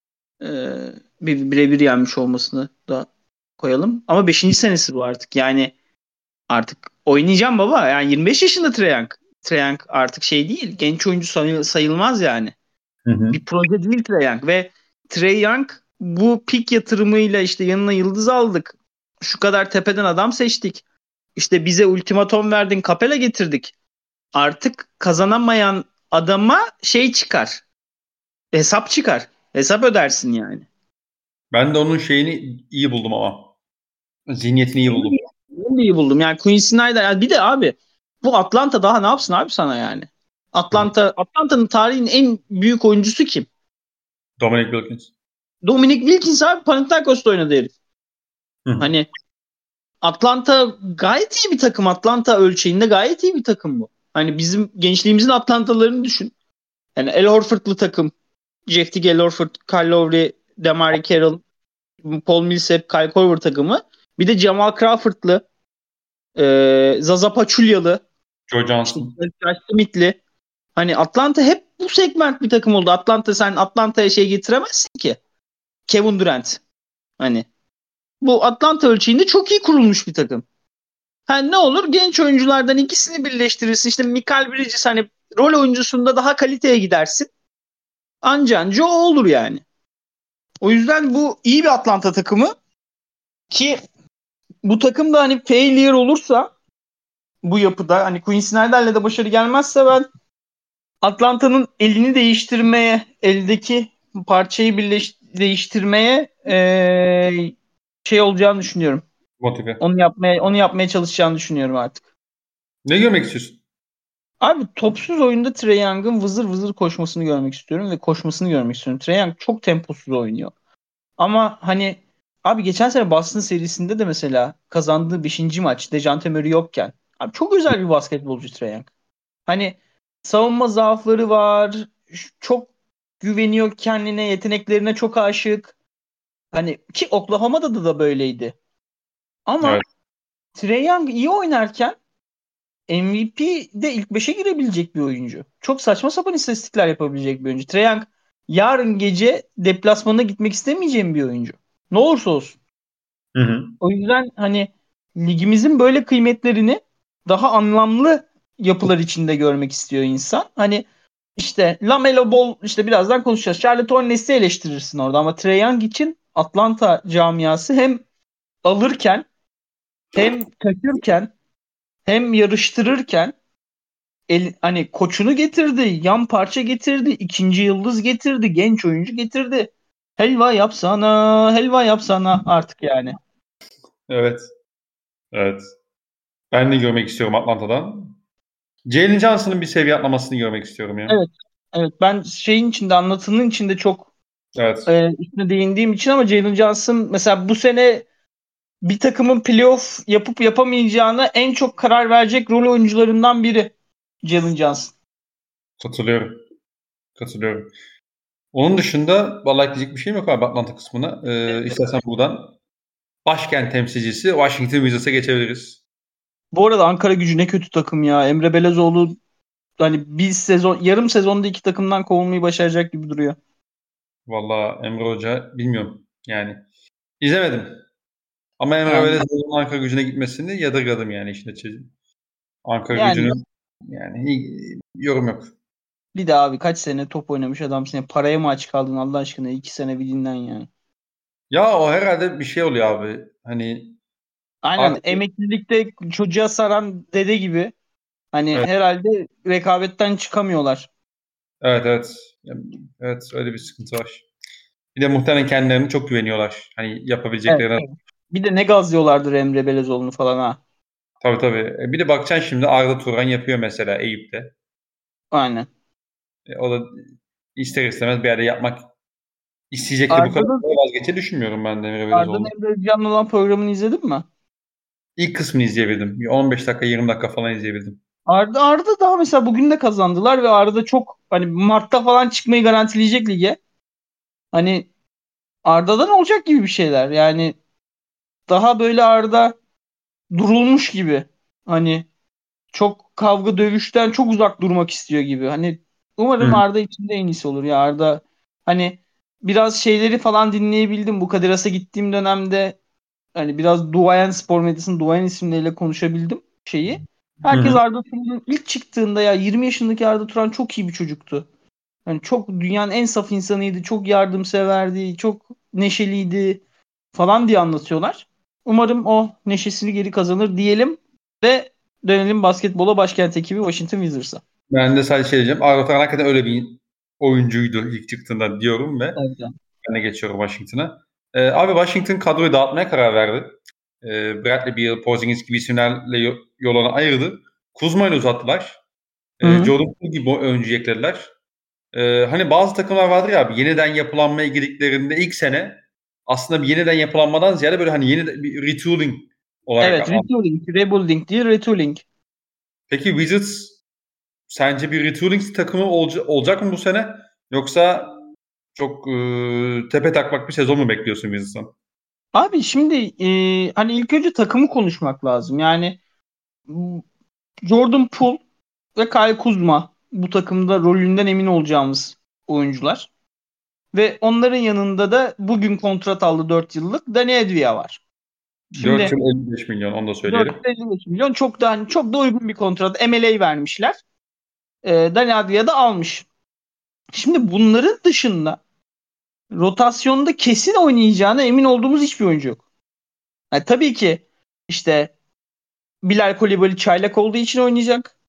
Ee, bir birebir yenmiş olmasını da koyalım. Ama beşinci senesi bu artık. Yani artık oynayacağım baba. Yani yirmi beş yaşında Trae Young. Trae Young artık şey değil. Genç oyuncu sayı- sayılmaz yani. Hı hı. Bir proje değil Trae Young. Ve Trae Young bu pik yatırımıyla işte yanına yıldız aldık. Şu kadar tepeden adam seçtik. İşte bize ultimatom verdin, Capela getirdik. Artık kazanamayan adama şey çıkar. Hesap çıkar. Hesap ödersin yani. Ben de onun şeyini iyi buldum ama. Zihniyetini iyi buldum. Ben de iyi buldum. Yani Quinn Snyder. Yani bir de abi bu Atlanta daha ne yapsın abi sana yani? Atlanta Atlanta'nın tarihin en büyük oyuncusu kim? Dominic Wilkins. Dominic Wilkins abi Panathinaikos'ta oynadı herif. Hı hı. Hani Atlanta gayet iyi bir takım. Atlanta ölçeğinde gayet iyi bir takım bu. Hani bizim gençliğimizin Atlanta'larını düşün. Yani Al Horford'lu takım. Jeff Teague, Al Horford, Kyle Lowry, DeMar Carroll, Paul Millsap, Kyle Korver takımı. Bir de Jamal Crawford'lı, e, Zaza Pachulia'lı, Joe işte Johnson. Josh Smith'li. Hani Atlanta hep bu segment bir takım oldu. Atlanta sen Atlanta'ya şey getiremezsin ki. Kevin Durant. Hani bu Atlanta ölçeğinde çok iyi kurulmuş bir takım. Ha, ne olur genç oyunculardan ikisini birleştirirsin. İşte Mikal Bridges hani rol oyuncusunda daha kaliteye gidersin. Anca anca o olur yani. O yüzden bu iyi bir Atlanta takımı ki bu takım da hani failure olursa bu yapıda hani Quinn Snyder'le de başarı gelmezse ben Atlanta'nın elini değiştirmeye, eldeki parçayı birleş değiştirmeye ee, şey olacağını düşünüyorum. Motive. Onu yapmaya onu yapmaya çalışacağını düşünüyorum artık. Ne görmek istiyorsun? Abi topsuz oyunda Trae Young'ın vızır vızır koşmasını görmek istiyorum ve koşmasını görmek istiyorum. Trae Young çok temposuz oynuyor. Ama hani abi geçen sene Boston serisinde de mesela kazandığı beşinci maç Dejounte Murray yokken abi çok özel bir basketbolcu Trae Young. Hani savunma zaafları var. Çok güveniyor kendine, yeteneklerine çok aşık. Hani ki Oklahoma'da da, da böyleydi. Ama Evet. Trae Young iyi oynarken M V P'de ilk beşe girebilecek bir oyuncu. Çok saçma sapan istatistikler yapabilecek bir oyuncu. Trae Young yarın gece deplasmana gitmek istemeyeceğim bir oyuncu. Ne olursa olsun. Hı hı. O yüzden hani ligimizin böyle kıymetlerini daha anlamlı yapılar içinde görmek istiyor insan. Hani İşte LaMelo Ball işte birazdan konuşacağız. Charlotte Hornets'i eleştirirsin orada ama Trae Young için Atlanta camiası hem alırken hem taşırken hem yarıştırırken el, hani koçunu getirdi, yan parça getirdi, ikinci yıldız getirdi, genç oyuncu getirdi. Helva yapsana, helva yapsana artık yani. Evet. Evet. Ben de görmek istiyorum Atlanta'dan. Jalen Johnson'ın bir seviye atlamasını görmek istiyorum ya. Evet. Evet ben şeyin içinde anlatının içinde çok Evet. e, üstüne değindiğim için ama Jalen Johnson mesela bu sene bir takımın playoff yapıp yapamayacağına en çok karar verecek rol oyuncularından biri Jalen Johnson. Katılıyorum. Katılıyorum. Onun dışında vallahi diyecek bir şeyim yok abi Atlanta kısmına. Ee, istersen buradan başkent temsilcisi Washington Wizards'a geçebiliriz. Bu arada Ankara Gücü ne kötü takım ya. Emre Belezoğlu hani bir sezon yarım sezonda iki takımdan kovulmayı başaracak gibi duruyor. Vallahi Emre Hoca bilmiyorum yani. İzlemedim. Ama Emre Yani, Belezoğlu'nun Ankara Gücü'ne gitmesini yadırgadım yani işte. Ankara yani Gücü'nün yani iyi- yorum yok. bir de abi kaç sene top oynamış adamsın. Ya, paraya mı aç kaldın Allah aşkına? İki sene bir dinlen yani. Ya o herhalde bir şey oluyor abi. Hani Aynen artık emeklilikte çocuğa saran dede gibi. Hani evet herhalde rekabetten çıkamıyorlar. evet evet. Yani, evet öyle bir sıkıntı var. Bir de muhtemelen kendilerine çok güveniyorlar. Hani Evet. yapabileceklerine. Evet. Bir de ne gazlıyorlardır Emre Belezoğlu'nu falan ha. Tabii tabii. E, bir de bakacaksın şimdi Arda Turan yapıyor mesela Eyüp'te. Aynen. E, o da ister istemez bir yerde yapmak isteyecektir. Bu kadar Arda'nın kolay vazgeçeceğini düşünmüyorum ben de Emre Arda'nın Belezoğlu'nun. Emre Can'la olan programını izledin mi? İlk kısmını izleyebildim. Bir on beş dakika yirmi dakika falan izleyebildim. Arda Arda daha mesela bugün de kazandılar ve Arda çok hani Mart'ta falan çıkmayı garantileyecek lige. Hani Arda'dan olacak gibi bir şeyler. Yani daha böyle Arda durulmuş gibi. Hani çok kavga dövüşten çok uzak durmak istiyor gibi. Hani umarım Hı. Arda için de en iyisi olur ya. Arda hani biraz şeyleri falan dinleyebildim. Bu Kadir Has'a gittiğim dönemde hani biraz duayen spor medyasının duayen isimleriyle konuşabildim şeyi. Hı Herkes hı. Arda Turan'ın ilk çıktığında ya yirmi yaşındaki Arda Turan çok iyi bir çocuktu. Hani çok dünyanın en saf insanıydı, çok yardımseverdi, çok neşeliydi falan diye anlatıyorlar. Umarım o neşesini geri kazanır diyelim ve dönelim basketbola başkent ekibi Washington Wizards'a. Ben de sadece şey diyeceğim. Arda Turan hakikaten öyle bir oyuncuydu ilk çıktığında diyorum ve Evet. Yani. ben de geçiyorum Washington'a. Ee, abi Washington kadroyu dağıtmaya karar verdi. Ee, Bradley Beal, Porzingis gibi isimlerle yo- yolunu ayırdı. Kuzma'yı uzattılar. Hı Ee, hı. Jordan Poole gibi oyuncu eklediler. Ee, hani bazı takımlar vardır ya abi yeniden yapılanmaya girdiklerinde ilk sene aslında bir yeniden yapılanmadan ziyade böyle hani yeni bir retooling olarak Evet, adlandırılıyor. retooling, rebuilding değil, retooling. Peki Wizards sence bir retooling takımı olca- olacak mı bu sene? Yoksa çok e, tepe taklak bir sezon mu bekliyorsun Wizards'tan? Abi şimdi e, hani ilk önce takımı konuşmak lazım. Yani m, Jordan Poole ve Kyle Kuzma bu takımda rolünden emin olacağımız oyuncular. Ve onların yanında da bugün kontrat aldı dört yıllık Dani Edvia var. dört Şimdi yıl elli beş milyon onu da söyleyelim. dört yüz elli beş milyon çok da hani çok da uygun bir kontrat. M L A vermişler. E, Dani Edvia da almış. Şimdi bunların dışında rotasyonda kesin oynayacağına emin olduğumuz hiçbir oyuncu yok. Yani tabii ki işte Bilal Kolibali çaylak olduğu için oynayacak.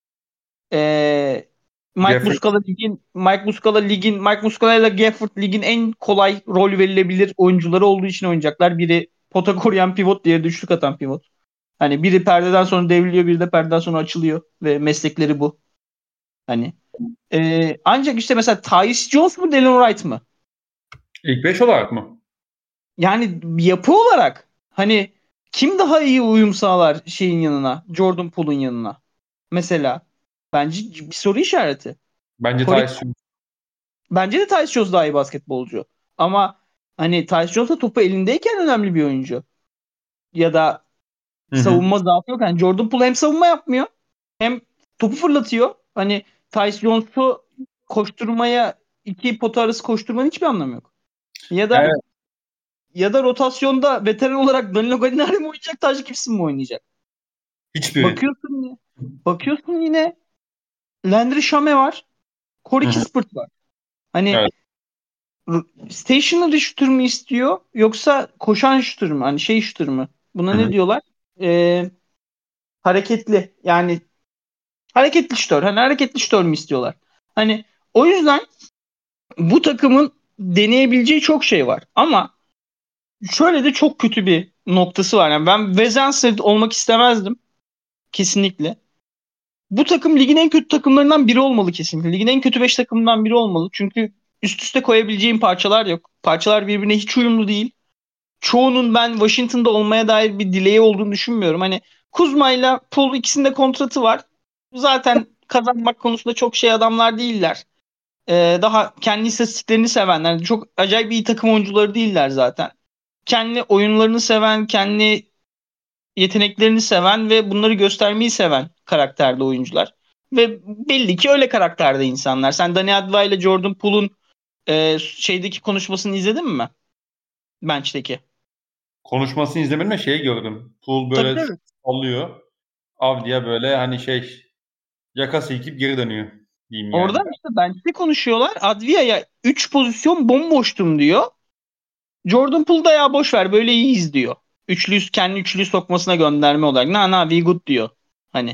Ee, Mike Gafford Muscala ligin Mike Muscala ligin Mike Muscala ile Gafford ligin en kolay rol verilebilir oyuncuları olduğu için oynayacaklar. Biri pota koruyan pivot, diğeri de üçlük atan pivot. Hani biri perdeden sonra devriliyor, biri de perdeden sonra açılıyor ve meslekleri bu. Hani ee, ancak işte mesela Tyus Jones mu Delon Wright mı? ilk beş olarak mı? Yani yapı olarak hani kim daha iyi uyum sağlar şeyin yanına, Jordan Poole'un yanına? Mesela bence bir soru işareti. Bence Corey, Tyson. bence de Tyus Jones daha iyi basketbolcu. Ama hani Tyus Jones da topu elindeyken önemli bir oyuncu. Ya da Hı hı. savunma zaafı yok. Yani Jordan Poole hem savunma yapmıyor hem topu fırlatıyor. Hani Tyus Jones'u koşturmaya iki pota arası koşturmanın hiçbir anlamı yok. Ya da Evet, ya da rotasyonda veteran olarak Danilo Gallinari mi oynayacak, Taj Gibson mi oynayacak? hiçbiri. Bakıyorsun bakıyorsun yine Landry Shamet var. Corey Kispert var. Hani evet. stationary shooter mı istiyor yoksa koşan shooter mı? Hani şey shooter mı? Buna Hı-hı. ne diyorlar? Ee, hareketli. Yani hareketli şutör. Hani hareketli şutör mü istiyorlar? Hani o yüzden bu takımın deneyebileceği çok şey var. Ama şöyle de çok kötü bir noktası var. Yani ben Wes Unseld olmak istemezdim. Kesinlikle. Bu takım ligin en kötü takımlarından biri olmalı kesinlikle. Ligin en kötü beş takımından biri olmalı. Çünkü üst üste koyabileceğim parçalar yok. Parçalar birbirine hiç uyumlu değil. Çoğunun ben Washington'da olmaya dair bir dileği olduğunu düşünmüyorum. Hani Kuzma'yla Poole ikisinde kontratı var. Zaten kazanmak konusunda çok şey adamlar değiller. Ee, daha kendi istatistiklerini sevenler. Çok acayip iyi takım oyuncuları değiller zaten. Kendi oyunlarını seven, kendi yeteneklerini seven ve bunları göstermeyi seven karakterde oyuncular. Ve belli ki öyle karakterde insanlar. Sen Danny Adva ile Jordan Poole'un e, şeydeki konuşmasını izledin mi? Bench'teki. Konuşmasını izlemedim de şeyi gördüm. Poole Tabii böyle tabii. sallıyor. Avdi'ye böyle hani şey yaka silkip geri dönüyor diyeyim yani. Orada işte bench'te konuşuyorlar. Advia'ya üç pozisyon bomboştum diyor. Jordan Poole da ya boş ver böyle iyiyiz diyor. Üçlüyü kendi üçlüyü sokmasına gönderme olarak. Na na we good diyor. Hani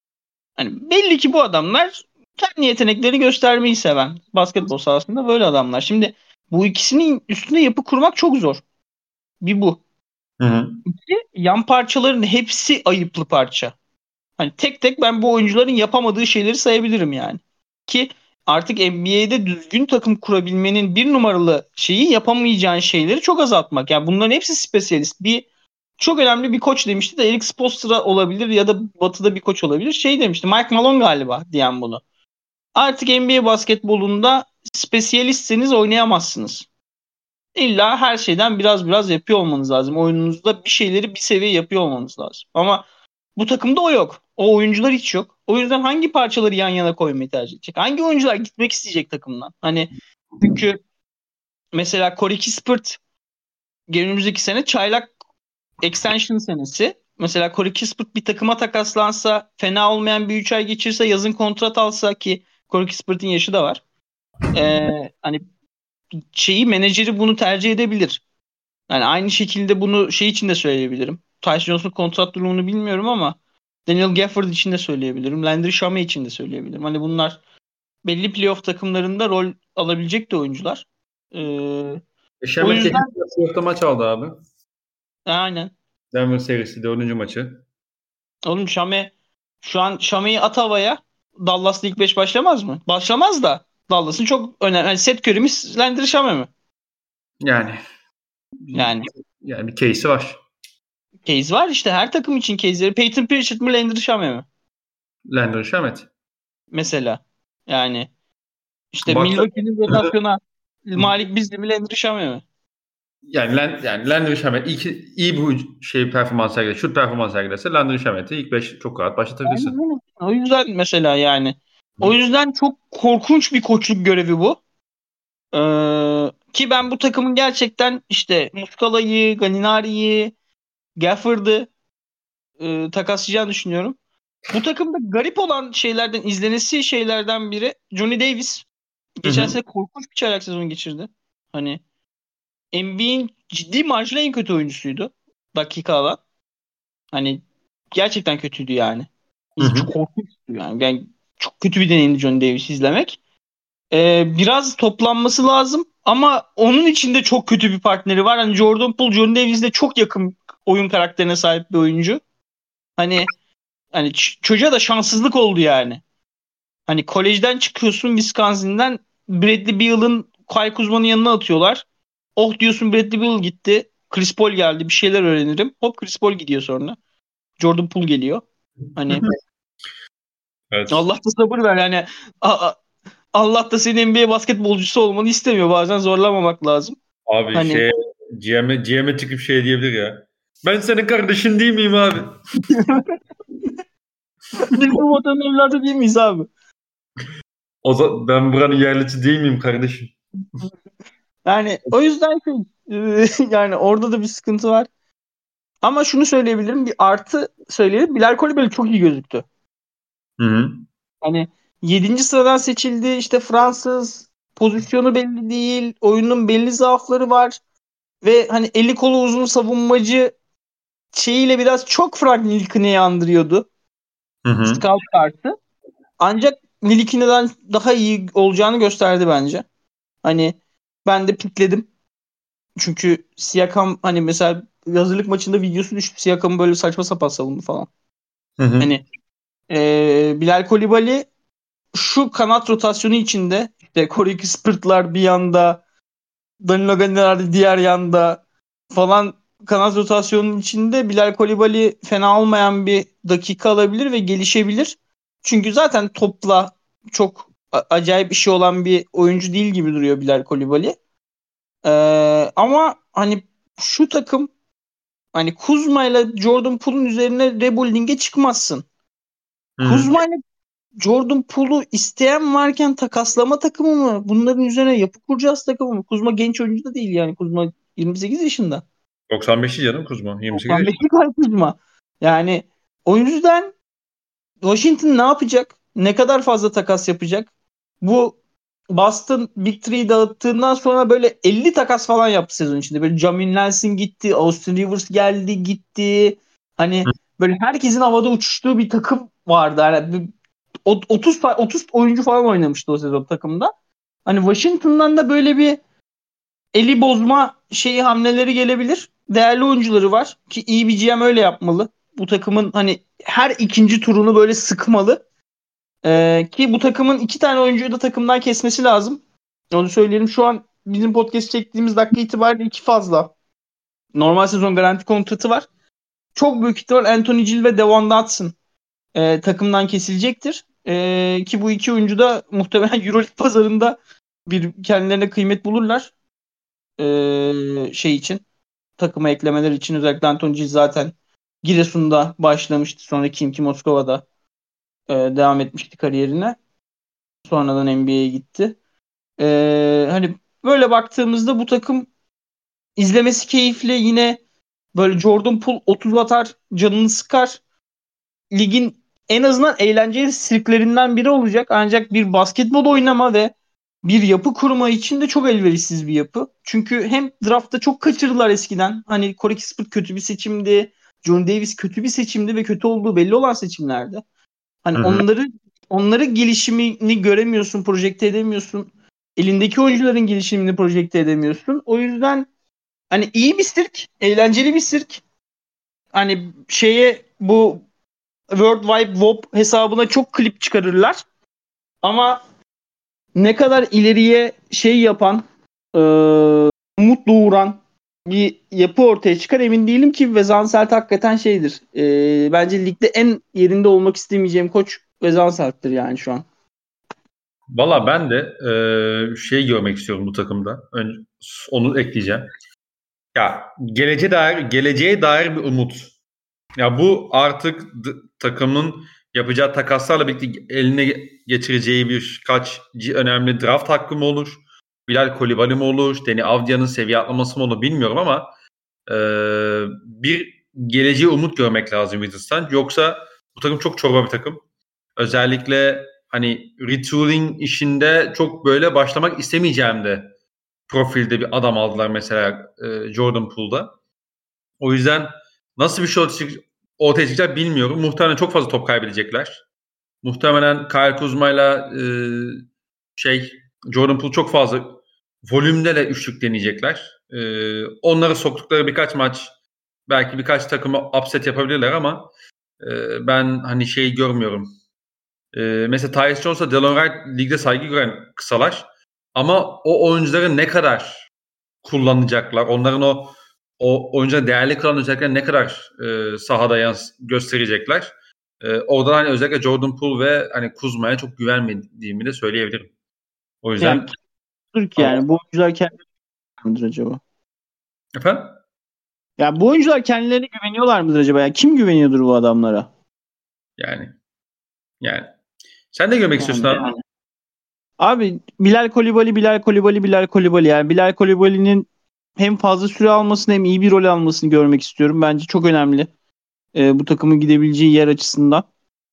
hani belli ki bu adamlar kendi yeteneklerini göstermeyi seven. Basketbol sahasında böyle adamlar. Şimdi bu ikisinin üstüne yapı kurmak çok zor. Bir bu. Hı hı. İki, yan parçaların hepsi ayıplı parça. Hani tek tek ben bu oyuncuların yapamadığı şeyleri sayabilirim yani. Ki artık N B A'de düzgün takım kurabilmenin bir numaralı şeyi yapamayacağın şeyleri çok azaltmak. Yani bunların hepsi spesyalist. Bir çok önemli bir koç demişti de Eric Spoelstra olabilir ya da Batı'da bir koç olabilir. Şey demişti Mike Malone galiba diyen bunu. Artık N B A basketbolunda spesyalistseniz oynayamazsınız. İlla her şeyden biraz biraz yapıyor olmanız lazım. Oyununuzda bir şeyleri bir seviye yapıyor olmanız lazım. Ama bu takımda o yok. O oyuncular hiç yok. O yüzden hangi parçaları yan yana koymayı tercih edecek? Hangi oyuncular gitmek isteyecek takımdan? Hani çünkü mesela Corey Kispert önümüzdeki sene çaylak extension senesi. Mesela Corey Kispert bir takıma takaslansa, fena olmayan bir üç ay geçirse, yazın kontrat alsa ki Corey Kispert'in yaşı da var. Ee, hani şeyi menajeri bunu tercih edebilir. Yani aynı şekilde bunu şey için de söyleyebilirim. Tyce Jones'un kontrat durumunu bilmiyorum ama Daniel Gafford için de söyleyebilirim. Landry Shamet için de söyleyebilirim. Hani bunlar belli playoff takımlarında rol alabilecek de oyuncular. Ee, E, o Şemet geçen yüzden hafta maç aldı abi. aynen. Denver serisi dördüncü maçı. Oğlum Shamet şu an Shamet'i at havaya. Dallas'ta ilk beş başlamaz mı? Başlamaz da Dallas'ın çok önemli. Yani Seth Curry mi Landry Shamet mi? Yani Yani yani bir case'i var. case var işte her takım için case'leri. Peyton Pritchard mı Landry Shamet mi? Landry Şemet. Mesela. Yani İşte Baksa Milwaukee'nin rotasyona malik bizdi mi Landry Shamet mi? yani Land, yani Landry Şemet iyi, iyi bir şey performans sergilese, şut performans sergilese Landry Şemet'i ilk beş çok rahat başlatabilirsin. Aynen öyle. O yüzden mesela yani. Hı. O yüzden çok korkunç bir koçluk görevi bu. Ee, ki ben bu takımın gerçekten işte Muscala'yı, Gallinari'yi, Gafford'ı e, takaslayacağını düşünüyorum. Bu takımda garip olan şeylerden, izlenesi şeylerden biri Johnny Davis. Hı Geçen hı. sene korkunç bir çaylak sezon geçirdi. Hani N B A'in ciddi marjlı en kötü oyuncusuydu. Dakika alan. Hani gerçekten kötüydü yani. Hı Hiç hı. çok korkunçtu yani. Yani çok kötü bir deneyimdi Johnny Davis izlemek. Ee, biraz toplanması lazım ama onun içinde çok kötü bir partneri var. Hani Jordan Poole, Johnny Davis'le çok yakın oyun karakterine sahip bir oyuncu. Hani hani ç- çocuğa da şanssızlık oldu yani. Hani kolejden çıkıyorsun Wisconsin'den Bradley Beal'ın Kyle Kuzma'nın yanına atıyorlar. Oh diyorsun Bradley Beal gitti. Chris Paul geldi bir şeyler öğrenirim. Hop Chris Paul gidiyor sonra. Jordan Poole geliyor. Hani Evet. Allah da sabır ver yani. A- a- Allah da senin N B A basketbolcusu olmanı istemiyor. Bazen zorlamamak lazım. Abi Hani şey G M'e G M'e çıkıp şey diyebilir ya. Ben senin kardeşin değil miyim abi? biz bu vatanın evladı değil miyiz abi? O zaman ben buranın yerlisi değil miyim kardeşim? Yani o yüzden şey, e, yani orada da bir sıkıntı var. Ama şunu söyleyebilirim. Bir artı söyleyelim. Bilal Kolibali çok iyi gözüktü. Hı hı. Hani yedinci sıradan seçildi. İşte Fransız, pozisyonu belli değil. Oyunun belli zaafları var. Ve hani eli kolu uzun savunmacı şeyiyle biraz çok Frank Ntilik'ine'yi andırıyordu. Hı hı. Scout kartı. Ancak Ntilik'ine'den daha iyi olacağını gösterdi bence. Hani ben de pikledim. Çünkü Siakam hani mesela hazırlık maçında videosu düştü. Siakam'ı böyle saçma sapan savundu falan. Hı hı. Hani ee, Bilal Kolibali şu kanat rotasyonu içinde işte Corey Kispert'lar bir yanda, Danilo Gallinari diğer yanda falan kanat rotasyonunun içinde Bilal Kolibali fena olmayan bir dakika alabilir ve gelişebilir. Çünkü zaten topla çok a- acayip işi olan bir oyuncu değil gibi duruyor Bilal Kolibali. Ee, ama hani şu takım hani Kuzma ile Jordan Poole'un üzerine rebuilding'e çıkmazsın. Hı hı. Kuzma ile Jordan Poole'u isteyen varken takaslama takımı mı? Bunların üzerine yapı kuracağız takımı mı? Kuzma genç oyuncu da değil yani. Kuzma yirmi sekiz yaşında. doksan beşi canım Kuzma. yirmi sekiz yaşında. doksan beşlik var Kuzma. Yani o yüzden Washington ne yapacak? Ne kadar fazla takas yapacak? Bu Boston Big Three dağıttığından sonra böyle elli takas falan yaptı sezon içinde. Böyle Jamin Nelson gitti, Austin Rivers geldi gitti. Hani Hı. böyle herkesin havada uçuştuğu bir takım vardı. Yani otuz otuz oyuncu falan oynamıştı o sezon takımda. Hani Washington'dan da böyle bir eli bozma şeyi hamleleri gelebilir. Değerli oyuncuları var ki iyi bir G M öyle yapmalı. Bu takımın hani her ikinci turunu böyle sıkmalı. Ee, ki bu takımın iki tane oyuncuyu da takımdan kesmesi lazım. Onu söyleyelim. Şu an bizim podcast çektiğimiz dakika itibariyle iki fazla. Normal sezon garanti kontratı var. Çok büyük ihtimal Anthony Gill ve Devon Dotson e, takımdan kesilecektir. E, ki bu iki oyuncu da muhtemelen Euroleague pazarında bir kendilerine kıymet bulurlar. E, şey için takıma eklemeler için özellikle Anthony Gill zaten Giresun'da başlamıştı. Sonra Khimki Moskova'da e, devam etmişti kariyerine. Sonradan N B A'ye gitti. E, hani böyle baktığımızda bu takım izlemesi keyifli. Yine böyle Jordan Poole otuz atar, canını sıkar. Ligin en azından eğlenceli sirklerinden biri olacak. Ancak bir basketbol oynama ve bir yapı kurma için de çok elverişsiz bir yapı. Çünkü hem draftta çok kaçırdılar eskiden. Hani Corey Kispert kötü bir seçimdi. John Davis kötü bir seçimdi ve kötü olduğu belli olan seçimlerdi. Hani Hı hı. onları onları gelişimini göremiyorsun, projekte edemiyorsun. Elindeki oyuncuların gelişimini projekte edemiyorsun. O yüzden hani iyi bir sirk, eğlenceli bir sirk. Hani şeye bu World Wide Web hesabına çok klip çıkarırlar. Ama ne kadar ileriye şey yapan, e, umut doğuran bir yapı ortaya çıkar emin değilim ki Vezanselt hakikaten şeydir. E, bence ligde en yerinde olmak istemeyeceğim koç Vezanselt'tir yani şu an. Valla ben de e, şey görmek istiyorum bu takımda. Önce, onu ekleyeceğim. Ya geleceğe dair, geleceğe dair bir umut. Ya bu artık d- takımın yapacağı takaslarla birlikte eline geçireceği birkaç c- önemli draft hakkı mı olur? Bilal Kolibali mi olur? Deni Avdia'nın seviye atlaması mı olur bilmiyorum ama e, bir geleceğe umut görmek lazım Wizards'tan. Yoksa bu takım çok çorba bir takım. Özellikle hani retooling işinde çok böyle başlamak istemeyeceğim de profilde bir adam aldılar mesela e, Jordan Poole'da. O yüzden nasıl bir şey ortaya çıkacak bilmiyorum. Muhtemelen çok fazla top kaybedecekler. Muhtemelen Kyle Kuzma'yla e, şey Jordan Poole çok fazla volümde de üçlük deneyecekler. E, onları soktukları birkaç maç belki birkaç takımı upset yapabilirler ama e, ben hani şey görmüyorum. E, mesela Tyus Jones'la Delon Wright ligde saygı gören kısalar. Ama o oyuncuları ne kadar kullanacaklar? Onların o o oyuncuların değerli kılan özellikle ne kadar e, sahada yans gösterecekler? E, oradan hani özellikle Jordan Poole ve hani Kuzma'ya çok güvenmediğimi de söyleyebilirim. O Yani yüzden Türk ama yani bu oyuncular kendileri midir acaba? efendim? Ya bu oyuncular kendilerine güveniyorlar mıdır acaba? Ya kim güveniyordur bu adamlara? Yani yani. Sen de görmek istiyorsun Yani abi. abi Bilal Kolibali, Bilal Kolibali, Bilal Kolibali. Yani Bilal Kolibali'nin hem fazla süre almasını hem iyi bir rol almasını görmek istiyorum. Bence çok önemli. Ee, bu takımın gidebileceği yer açısından.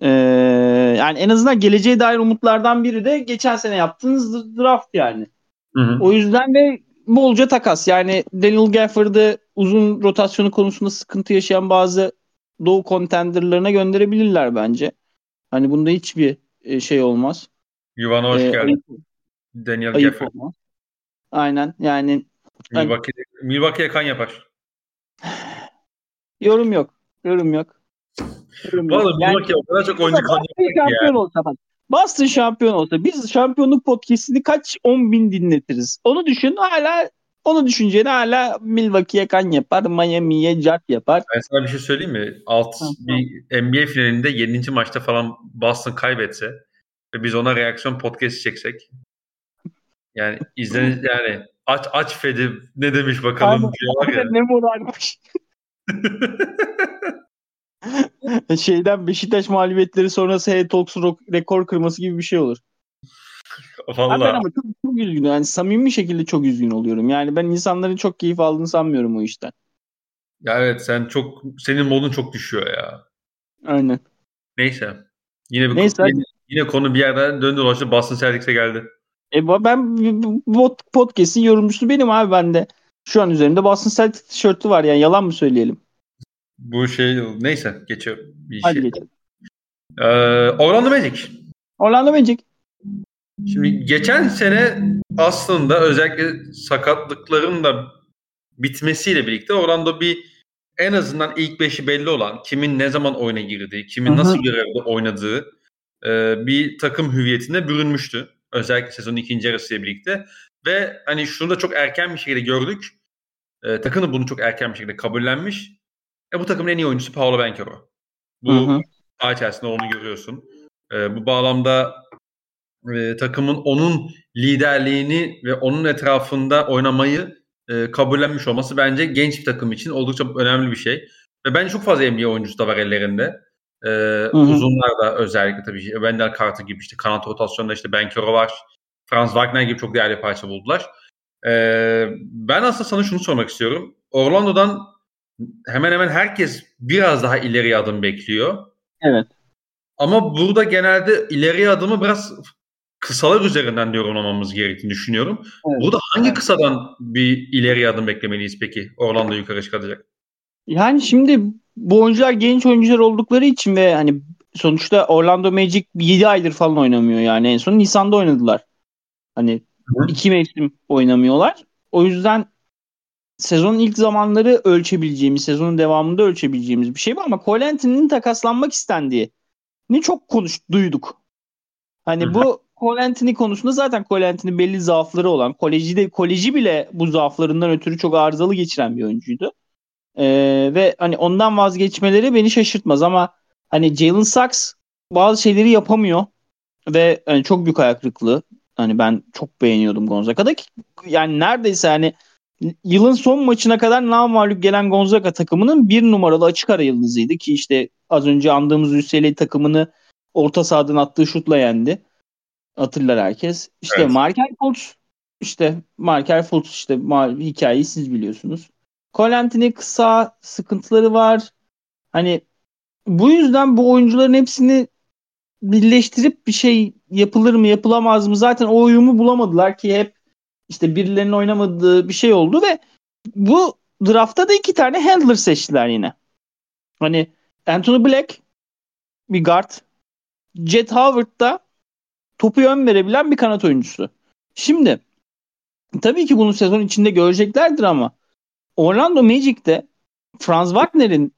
Ee, yani en azından geleceğe dair umutlardan biri de geçen sene yaptığınız draft yani. Hı hı. O yüzden de bolca takas. Yani Daniel Gafford'ı uzun rotasyonu konusunda sıkıntı yaşayan bazı Doğu contenderlarına gönderebilirler bence. Hani bunda hiçbir şey olmaz. Yuvana hoş Ee, geldin. ayıp, Daniel ayıp Gafford. olmaz. Aynen yani. Hani, Milwaukee, Milwaukee'ye kan yapar. yorum yok. Yorum yok. Yorum yok. Vallahi Yani Milwaukee o kadar çok oyuncu kan Boston yapar ki şampiyon ya. olsa bak. Boston şampiyon olsa biz şampiyonluk podcast'ini kaç on bin dinletiriz. Onu düşün hala onu düşüneceğine hala Milwaukee'ye kan yapar. Miami'ye cart yapar. Ben sana bir şey söyleyeyim mi? Alt Hı. bir N B A finalinde yedinci maçta falan Boston kaybetse ve biz ona reaksiyon podcast çeksek yani izlen yani aç aç Fedi ne demiş bakalım Aynen, diye var ya. aynen ne moralmiş. Şeyden Beşiktaş mağlubiyetleri sonrası Hey Talks rock- rekor kırması gibi bir şey olur. Ha ben Valla. ama çok, çok üzgünüm. Yani samimi şekilde çok üzgün oluyorum. Yani ben insanların çok keyif aldığını sanmıyorum o işten. Ya evet sen çok senin modun çok düşüyor ya. Aynen. Neyse. Yine bir Neyse hadi. yine, yine konu bir yerden döndü dolaştı. Boston Celtics'e geldi. E, bu- ben bu bu podcast'in yorumcusu benim abi ben de. Şu an üzerinde Boston Celtics tişörtü var yani yalan mı söyleyelim? Bu şey neyse geçiyor bir Hadi şey. geçelim. Ee, Orlando Magic. Orlando Magic. Şimdi geçen sene aslında özellikle sakatlıkların da bitmesiyle birlikte Orlando bir en azından ilk beşi belli olan, kimin ne zaman oyuna girdiği, kimin Hı-hı. nasıl görevde oynadığı e, bir takım hüviyetine bürünmüştü. Özellikle sezonun ikinci yarısıyla birlikte. Ve hani şunu da çok erken bir şekilde gördük. E, takım da bunu çok erken bir şekilde kabullenmiş. E, bu takımın en iyi oyuncusu Paolo Banchero. Bu Hı-hı. saha içerisinde onu görüyorsun. E, bu bağlamda e, takımın onun liderliğini ve onun etrafında oynamayı e, kabullenmiş olması bence genç bir takım için oldukça önemli bir şey. Ve bence çok fazla N B A oyuncusu da var ellerinde. E, uzunlar da özellikle tabii ki. Wendell Carter gibi işte kanat rotasyonunda işte Banchero var. Franz Wagner gibi çok değerli parça buldular. E, ben aslında sana şunu sormak istiyorum. Orlando'dan hemen hemen herkes biraz daha ileriye adım bekliyor. Evet. Ama burada genelde ileriye adımı biraz kısalar üzerinden de yorumlamamız gerektiğini düşünüyorum. Evet. Burada hangi Evet. kısadan bir ileriye adım beklemeliyiz peki? Orlando yukarı çıkacak. Yani şimdi bu oyuncular genç oyuncular oldukları için ve hani sonuçta Orlando Magic yedi aydır falan oynamıyor yani. En son Nisan'da oynadılar. Hani Hı. iki mevsim oynamıyorlar. O yüzden sezonun ilk zamanları ölçebileceğimiz, sezonun devamında ölçebileceğimiz bir şey var ama Cole Anthony'nin takaslanmak istendiği ni çok konuş duyduk. Hı Hani hı. bu Cole Anthony konusunda zaten Cole Anthony belli zaafları olan, koleji de koleji bile bu zaaflarından ötürü çok arızalı geçiren bir oyuncuydu. Ee, ve hani ondan vazgeçmeleri beni şaşırtmaz ama hani Jalen Sachs bazı şeyleri yapamıyor ve hani çok büyük ayak kırıklığı. Hani ben çok beğeniyordum Gonzaga'da ki yani neredeyse hani yılın son maçına kadar namağlup gelen Gonzaga takımının bir numaralı açık ara yıldızıydı ki işte az önce andığımız U C L A takımını orta sahadan attığı şutla yendi. Hatırlar herkes. İşte Evet. Markel Fultz işte Markel Fultz işte ma- hikayeyi siz biliyorsunuz. Cole Anthony kısa sıkıntıları var. Hani bu yüzden bu oyuncuların hepsini birleştirip bir şey yapılır mı yapılamaz mı? Zaten o uyumu bulamadılar ki hep işte birilerinin oynamadığı bir şey oldu ve bu draftta da iki tane handler seçtiler yine. Hani Anthony Black bir guard. Jet Howard da topu yön verebilen bir kanat oyuncusu. Şimdi tabii ki bunu sezon içinde göreceklerdir ama Orlando Magic'te Franz Wagner'in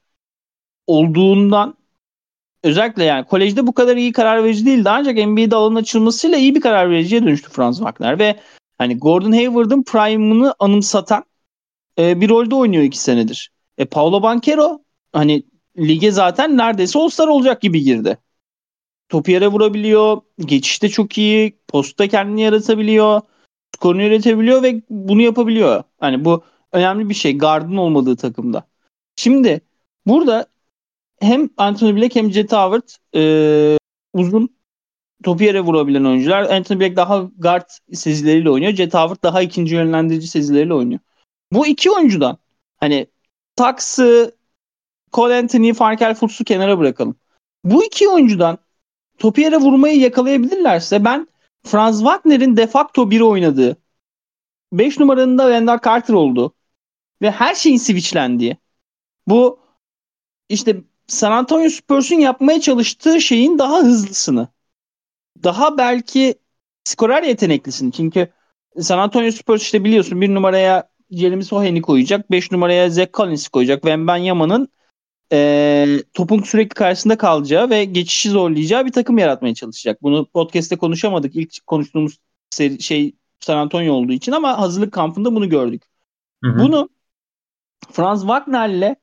olduğundan özellikle yani kolejde bu kadar iyi karar verici değildi ancak N B A'de alanın açılmasıyla iyi bir karar vericiye dönüştü Franz Wagner ve hani Gordon Hayward'ın prime'ını anımsatan e, bir rolde oynuyor iki senedir. E Paolo Banchero hani lige zaten neredeyse All-Star olacak gibi girdi. Topu yere vurabiliyor, geçişte çok iyi, posta kendini yaratabiliyor, skorunu üretebiliyor ve bunu yapabiliyor. Hani bu önemli bir şey guard'ın olmadığı takımda. Şimdi burada hem Anthony Black hem Jet Howard e, uzun topu yere vurabilen oyuncular. Anthony Black daha guard sezileriyle oynuyor. Jet Howard daha ikinci yönlendirici sezileriyle oynuyor. Bu iki oyuncudan hani Tax'ı, Cole Anthony'yi, Markel Fultz'u kenara bırakalım. Bu iki oyuncudan topu yere vurmayı yakalayabilirlerse ben Franz Wagner'in de facto biri oynadığı, beş numaranın da Wendell Carter olduğu ve her şeyin switchlendiği, bu işte San Antonio Spurs'un yapmaya çalıştığı şeyin daha hızlısını, daha belki skorer yeteneklisini. Çünkü San Antonio Spurs işte biliyorsun bir numaraya Jeremy Sohan'i koyacak, beş numaraya Zach Collins'i koyacak. Wembanyama'nın e, topun sürekli karşısında kalacağı ve geçişi zorlayacağı bir takım yaratmaya çalışacak. Bunu podcast'te konuşamadık. İlk konuştuğumuz seri, şey San Antonio olduğu için ama hazırlık kampında bunu gördük. Hı hı. Bunu Franz Wagner'le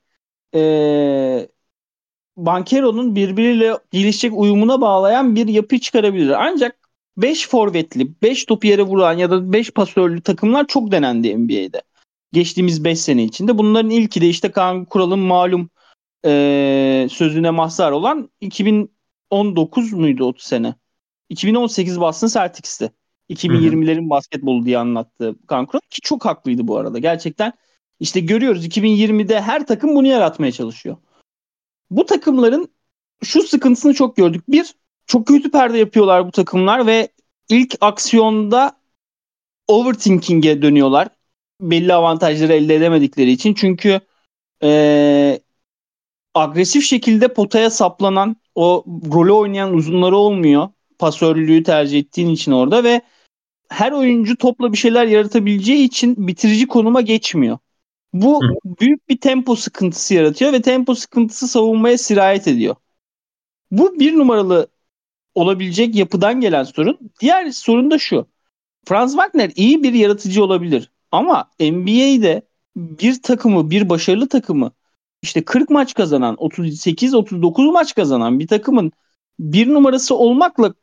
e, Banchero'nun birbiriyle gelişecek uyumuna bağlayan bir yapı çıkarabilir. Ancak beş forvetli, beş topu yere vuran ya da beş pasörlü takımlar çok denendi N B A'de. Geçtiğimiz beş sene içinde. Bunların ilki de işte Kaan Kural'ın malum e, sözüne mazhar olan iki bin on dokuz muydu o sene? iki bin on sekiz Boston Celtics'ti. iki bin yirmilerin basketbolu diye anlattığı Kaan Kural ki çok haklıydı bu arada. Gerçekten işte görüyoruz iki bin yirmide her takım bunu yaratmaya çalışıyor. Bu takımların şu sıkıntısını çok gördük. Bir, çok kötü perde yapıyorlar bu takımlar ve ilk aksiyonda overthinking'e dönüyorlar. Belli avantajları elde edemedikleri için. Çünkü ee, agresif şekilde potaya saplanan, o rolü oynayan uzunları olmuyor. Pasörlüğü tercih ettiğin için orada ve her oyuncu topla bir şeyler yaratabileceği için bitirici konuma geçmiyor. Bu Hı. büyük bir tempo sıkıntısı yaratıyor ve tempo sıkıntısı savunmaya sirayet ediyor. Bu bir numaralı olabilecek yapıdan gelen sorun. Diğer sorun da şu. Franz Wagner iyi bir yaratıcı olabilir. Ama N B A'de bir takımı, bir başarılı takımı işte kırk maç kazanan, otuz sekiz otuz dokuz maç kazanan bir takımın bir numarası olmakla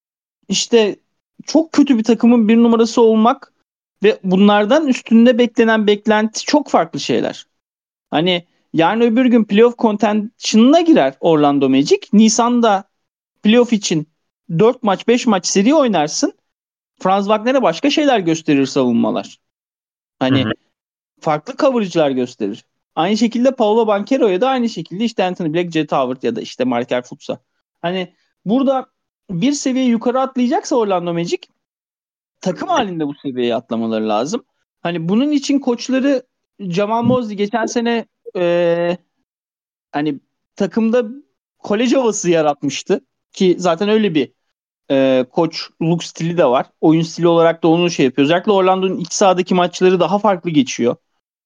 işte çok kötü bir takımın bir numarası olmak ve bunlardan üstünde beklenen beklenti çok farklı şeyler. Hani yarın öbür gün playoff contention'ına girer Orlando Magic. Nisan'da playoff için dört maç beş maç seri oynarsın. Franz Wagner'e başka şeyler gösterir savunmalar. Hani hı hı. farklı coverage'lar gösterir. Aynı şekilde Paolo Banchero'ya da aynı şekilde işte Anthony Black, Jet Howard ya da işte Markel Fultz'a. Hani burada bir seviye yukarı atlayacaksa Orlando Magic takım halinde bu seviyeye atlamaları lazım. Hani bunun için koçları Jamal Mosley geçen sene ee, hani takımda kolej havası yaratmıştı ki zaten öyle bir e, koçluk stili de var. Oyun stili olarak da onu şey yapıyor. Özellikle Orlando'nun iç sahadaki maçları daha farklı geçiyor.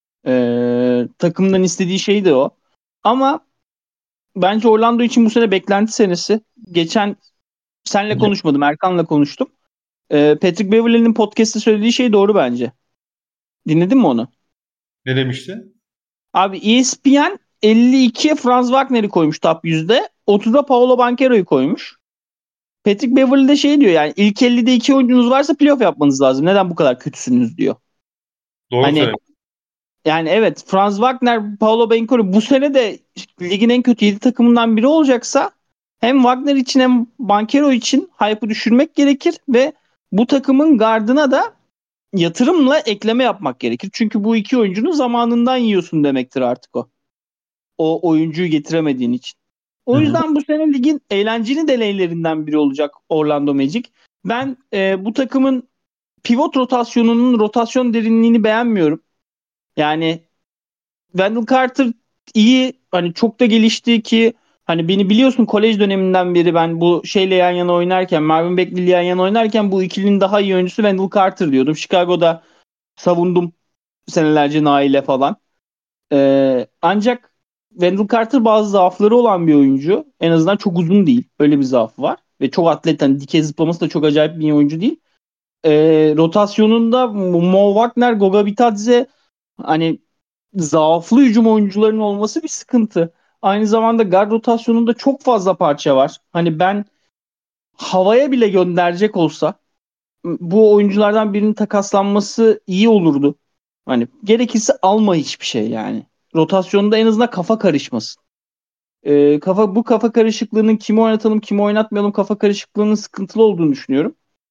E, takımdan istediği şey de o. Ama bence Orlando için bu sene beklenti senesi. Geçen senle konuşmadım, Erkan'la konuştum. E, Patrick Beverley'nin podcast'te söylediği şey doğru bence. Dinledin mi onu? Ne demişti? Abi E S P N elli ikiye Franz Wagner'i koymuş top yüzde. otuza Paolo Banchero'yu koymuş. Patrick Beverley de şey diyor yani ilk ellide iki oyuncunuz varsa playoff yapmanız lazım. Neden bu kadar kötüsünüz diyor. Doğru hani, söylüyor. Yani evet Franz Wagner, Paolo Banchero bu sene de ligin en kötü yedi takımından biri olacaksa hem Wagner için hem Banchero için hype'ı düşürmek gerekir ve bu takımın gardına da yatırımla ekleme yapmak gerekir. Çünkü bu iki oyuncunun zamanından yiyorsun demektir artık o. O oyuncuyu getiremediğin için. O yüzden Hı-hı. bu sene ligin eğlenceli deneylerinden biri olacak Orlando Magic. Ben e, bu takımın pivot rotasyonunun rotasyon derinliğini beğenmiyorum. Yani Wendell Carter iyi, hani çok da gelişti ki hani beni biliyorsun kolej döneminden beri ben bu şeyle yan yana oynarken, Marvin Bagley'le yan yana oynarken bu ikilinin daha iyi oyuncusu Wendell Carter diyordum. Chicago'da savundum senelerce Nail'e falan. Ee, ancak Wendell Carter bazı zaafları olan bir oyuncu. En azından çok uzun değil. Öyle bir zaafı var. Ve çok atlet. Yani dikey zıplaması da çok acayip bir oyuncu değil. Ee, rotasyonunda Mo Wagner, Goga Bitadze hani zaaflı hücum oyuncularının olması bir sıkıntı. Aynı zamanda guard rotasyonunda çok fazla parça var. Hani ben havaya bile gönderecek olsa bu oyunculardan birinin takaslanması iyi olurdu. Hani gerekirse alma hiçbir şey yani. Rotasyonda en azından kafa karışmasın. Ee, kafa bu kafa karışıklığının kimi oynatalım kimi oynatmayalım kafa karışıklığının sıkıntılı olduğunu düşünüyorum.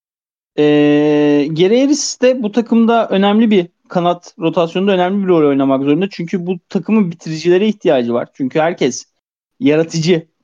Ee, Geri Harris de bu takımda önemli bir kanat rotasyonunda önemli bir rol oynamak zorunda. Çünkü bu takımın bitiricilere ihtiyacı var. Çünkü herkes yaratıcı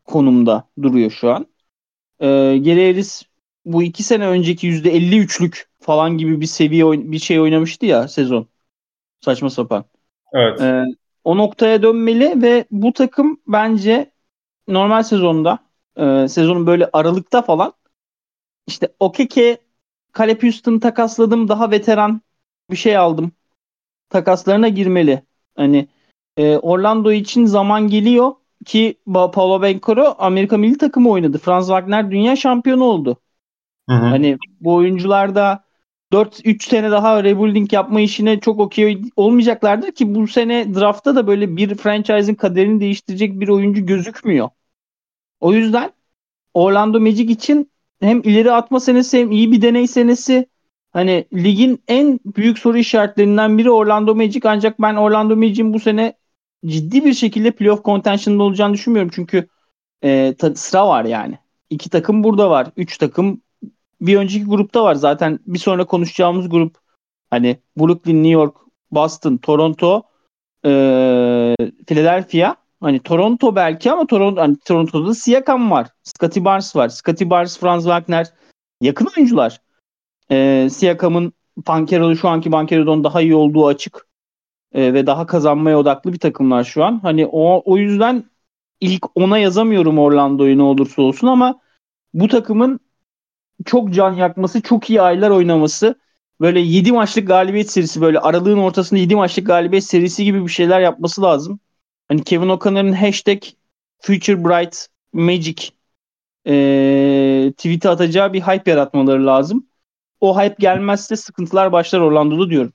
konumda duruyor şu an. Ee, Gary Harris bu iki sene önceki yüzde elli üçlük falan gibi bir seviye oyn- bir şey oynamıştı ya sezon. Saçma sapan. Evet. Ee, O noktaya dönmeli ve bu takım bence normal sezonda e, sezonun böyle aralıkta falan işte Okeke, Caleb Houston takasladım, daha veteran bir şey aldım takaslarına girmeli. Hani e, Orlando için zaman geliyor ki Ba- Paolo Banchero Amerika milli takımı oynadı. Franz Wagner dünya şampiyonu oldu. Hı hı. Hani bu oyuncular da dört üç sene daha rebuilding yapma işine çok okey olmayacaklardır ki bu sene draftta da böyle bir franchise'ın kaderini değiştirecek bir oyuncu gözükmüyor. O yüzden Orlando Magic için hem ileri atma senesi hem iyi bir deney senesi. Hani ligin en büyük soru işaretlerinden biri Orlando Magic, ancak ben Orlando Magic'in bu sene ciddi bir şekilde playoff contention'da olacağını düşünmüyorum. Çünkü e, ta- sıra var yani. İki takım burada var. Üç takım bir önceki grupta var. Zaten bir sonra konuşacağımız grup hani Brooklyn, New York, Boston, Toronto, ee, Philadelphia. Hani Toronto belki ama Toronto, hani Toronto'da Siakam var. Scottie Barnes var. Scottie Barnes, Franz Wagner yakın oyuncular. Ee, Siakam'ın Banchero'da şu anki Banchero'dan daha iyi olduğu açık. Ee, ve daha kazanmaya odaklı bir takımlar şu an. Hani o o yüzden ilk ona yazamıyorum Orlando'yu ne olursa olsun ama bu takımın çok can yakması, çok iyi aylar oynaması, böyle yedi maçlık galibiyet serisi, böyle aralığın ortasında yedi maçlık galibiyet serisi gibi bir şeyler yapması lazım. Hani Kevin O'Connor'ın hashtag Future Bright Magic e, tweet'e atacağı bir hype yaratmaları lazım. O hype gelmezse sıkıntılar başlar Orlando'da diyorum.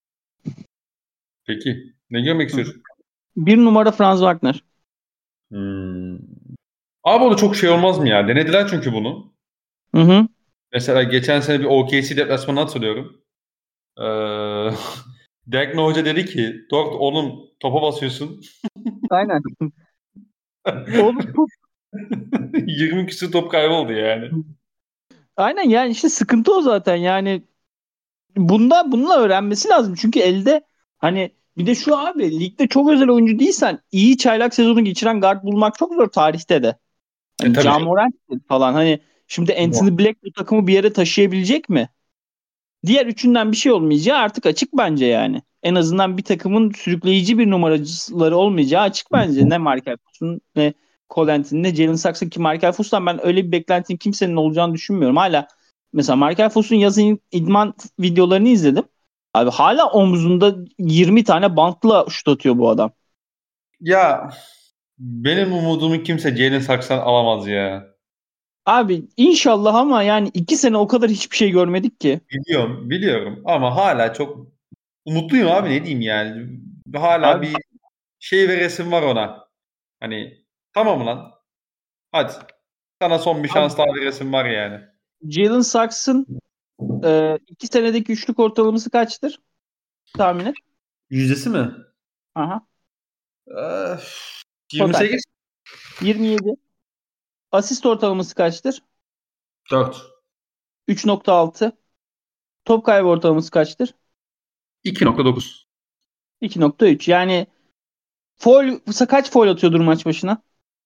Peki. Ne görmek Hı hı. istiyorsun? Bir numara Franz Wagner. Hmm. Abi o da çok şey olmaz mı ya? Denediler çünkü bunu. Hı hı. Mesela geçen sene bir O K C deplasmanı hatırlıyorum. Ee, Derek Hoca dedi ki Dort oğlum topa basıyorsun. Aynen. Oğlum çok yirmi küsur top kayboldu yani. aynen yani işte sıkıntı o zaten. Yani bunda bununla öğrenmesi lazım. Çünkü elde hani bir de şu abi, ligde çok özel oyuncu değilsen iyi çaylak sezonu geçiren guard bulmak çok zor tarihte de. E Hani tabii Ja canım. Morant falan, hani şimdi Anthony Black bu takımı bir yere taşıyabilecek mi? Diğer üçünden bir şey olmayacağı artık açık bence yani. En azından bir takımın sürükleyici bir numaracıları olmayacağı açık bence. Ne Markel Fultz'un ne Cole Anthony ne Jalen Saxon, ki Markel Fultz'tan ben öyle bir beklentinin kimsenin olacağını düşünmüyorum. Hala mesela Markel Fultz'un yazın idman videolarını izledim. Abi hala omzunda yirmi tane bantla şut atıyor bu adam. Ya benim umudumu kimse Jalen Saxon alamaz ya. Abi inşallah, ama yani iki sene o kadar hiçbir şey görmedik ki. Biliyorum, biliyorum ama hala çok umutluyum abi ne diyeyim yani. Hala Abi bir şey veresim var ona. Hani tamam lan. Hadi. Sana son bir Abi şans daha veresim var yani. Jalen Saxon e, iki senedeki üçlük ortalaması kaçtır? Tahmin et. Yüzdesi mi? Aha. Ee, Total. yirmi sekiz. yirmi yedi. Asist ortalaması kaçtır? dört. üç nokta altı. Top kaybı ortalaması kaçtır? iki nokta dokuz. iki nokta üç. Yani foul, kaç foul atıyordur maç başına?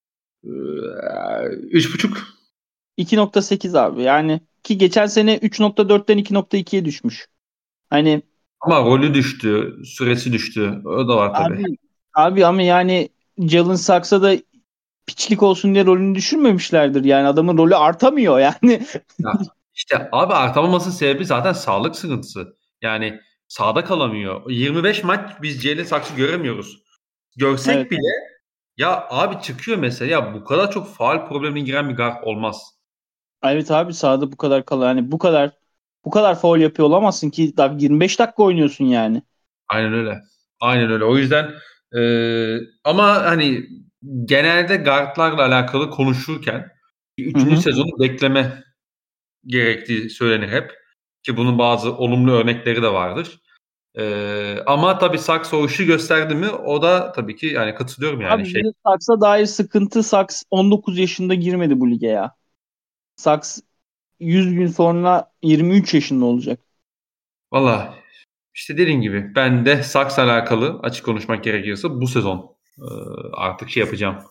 üç buçuk. iki nokta sekiz abi. Yani ki geçen sene üç nokta dörtten iki nokta ikiye düşmüş. Hani Ama rolü düştü, süresi düştü. O da var tabii. abi abi ama yani Jalen Saks'a da piçlik olsun diye rolünü düşürmemişlerdir. Yani adamın rolü artamıyor yani. Ya, işte abi artamamasının sebebi zaten sağlık sıkıntısı. Yani sahada kalamıyor. yirmi beş maç biz Jalen Saks'ı göremiyoruz. Evet. Görsek bile ya abi çıkıyor mesela ya bu kadar çok faul problemine giren bir guard olmaz. Evet abi, sahada bu kadar kal yani bu kadar bu kadar faul yapıyor olamazsın ki daha yirmi beş dakika oynuyorsun yani. Aynen öyle. Aynen öyle. O yüzden e, ama hani genelde guardlarla alakalı konuşurken Hı üçüncü hı. sezonu bekleme gerektiği söylenir hep. Ki bunun bazı olumlu örnekleri de vardır. Ee, ama tabii Saks o işi gösterdi mi o da tabii ki yani katılıyorum yani Abi şey. bir de Saks'a dair sıkıntı, Saks on dokuz yaşında girmedi bu lige ya. Saks yüz gün sonra yirmi üç yaşında olacak. Valla işte dediğim gibi ben de Saks alakalı açık konuşmak gerekiyorsa bu sezon e, artık şey yapacağım.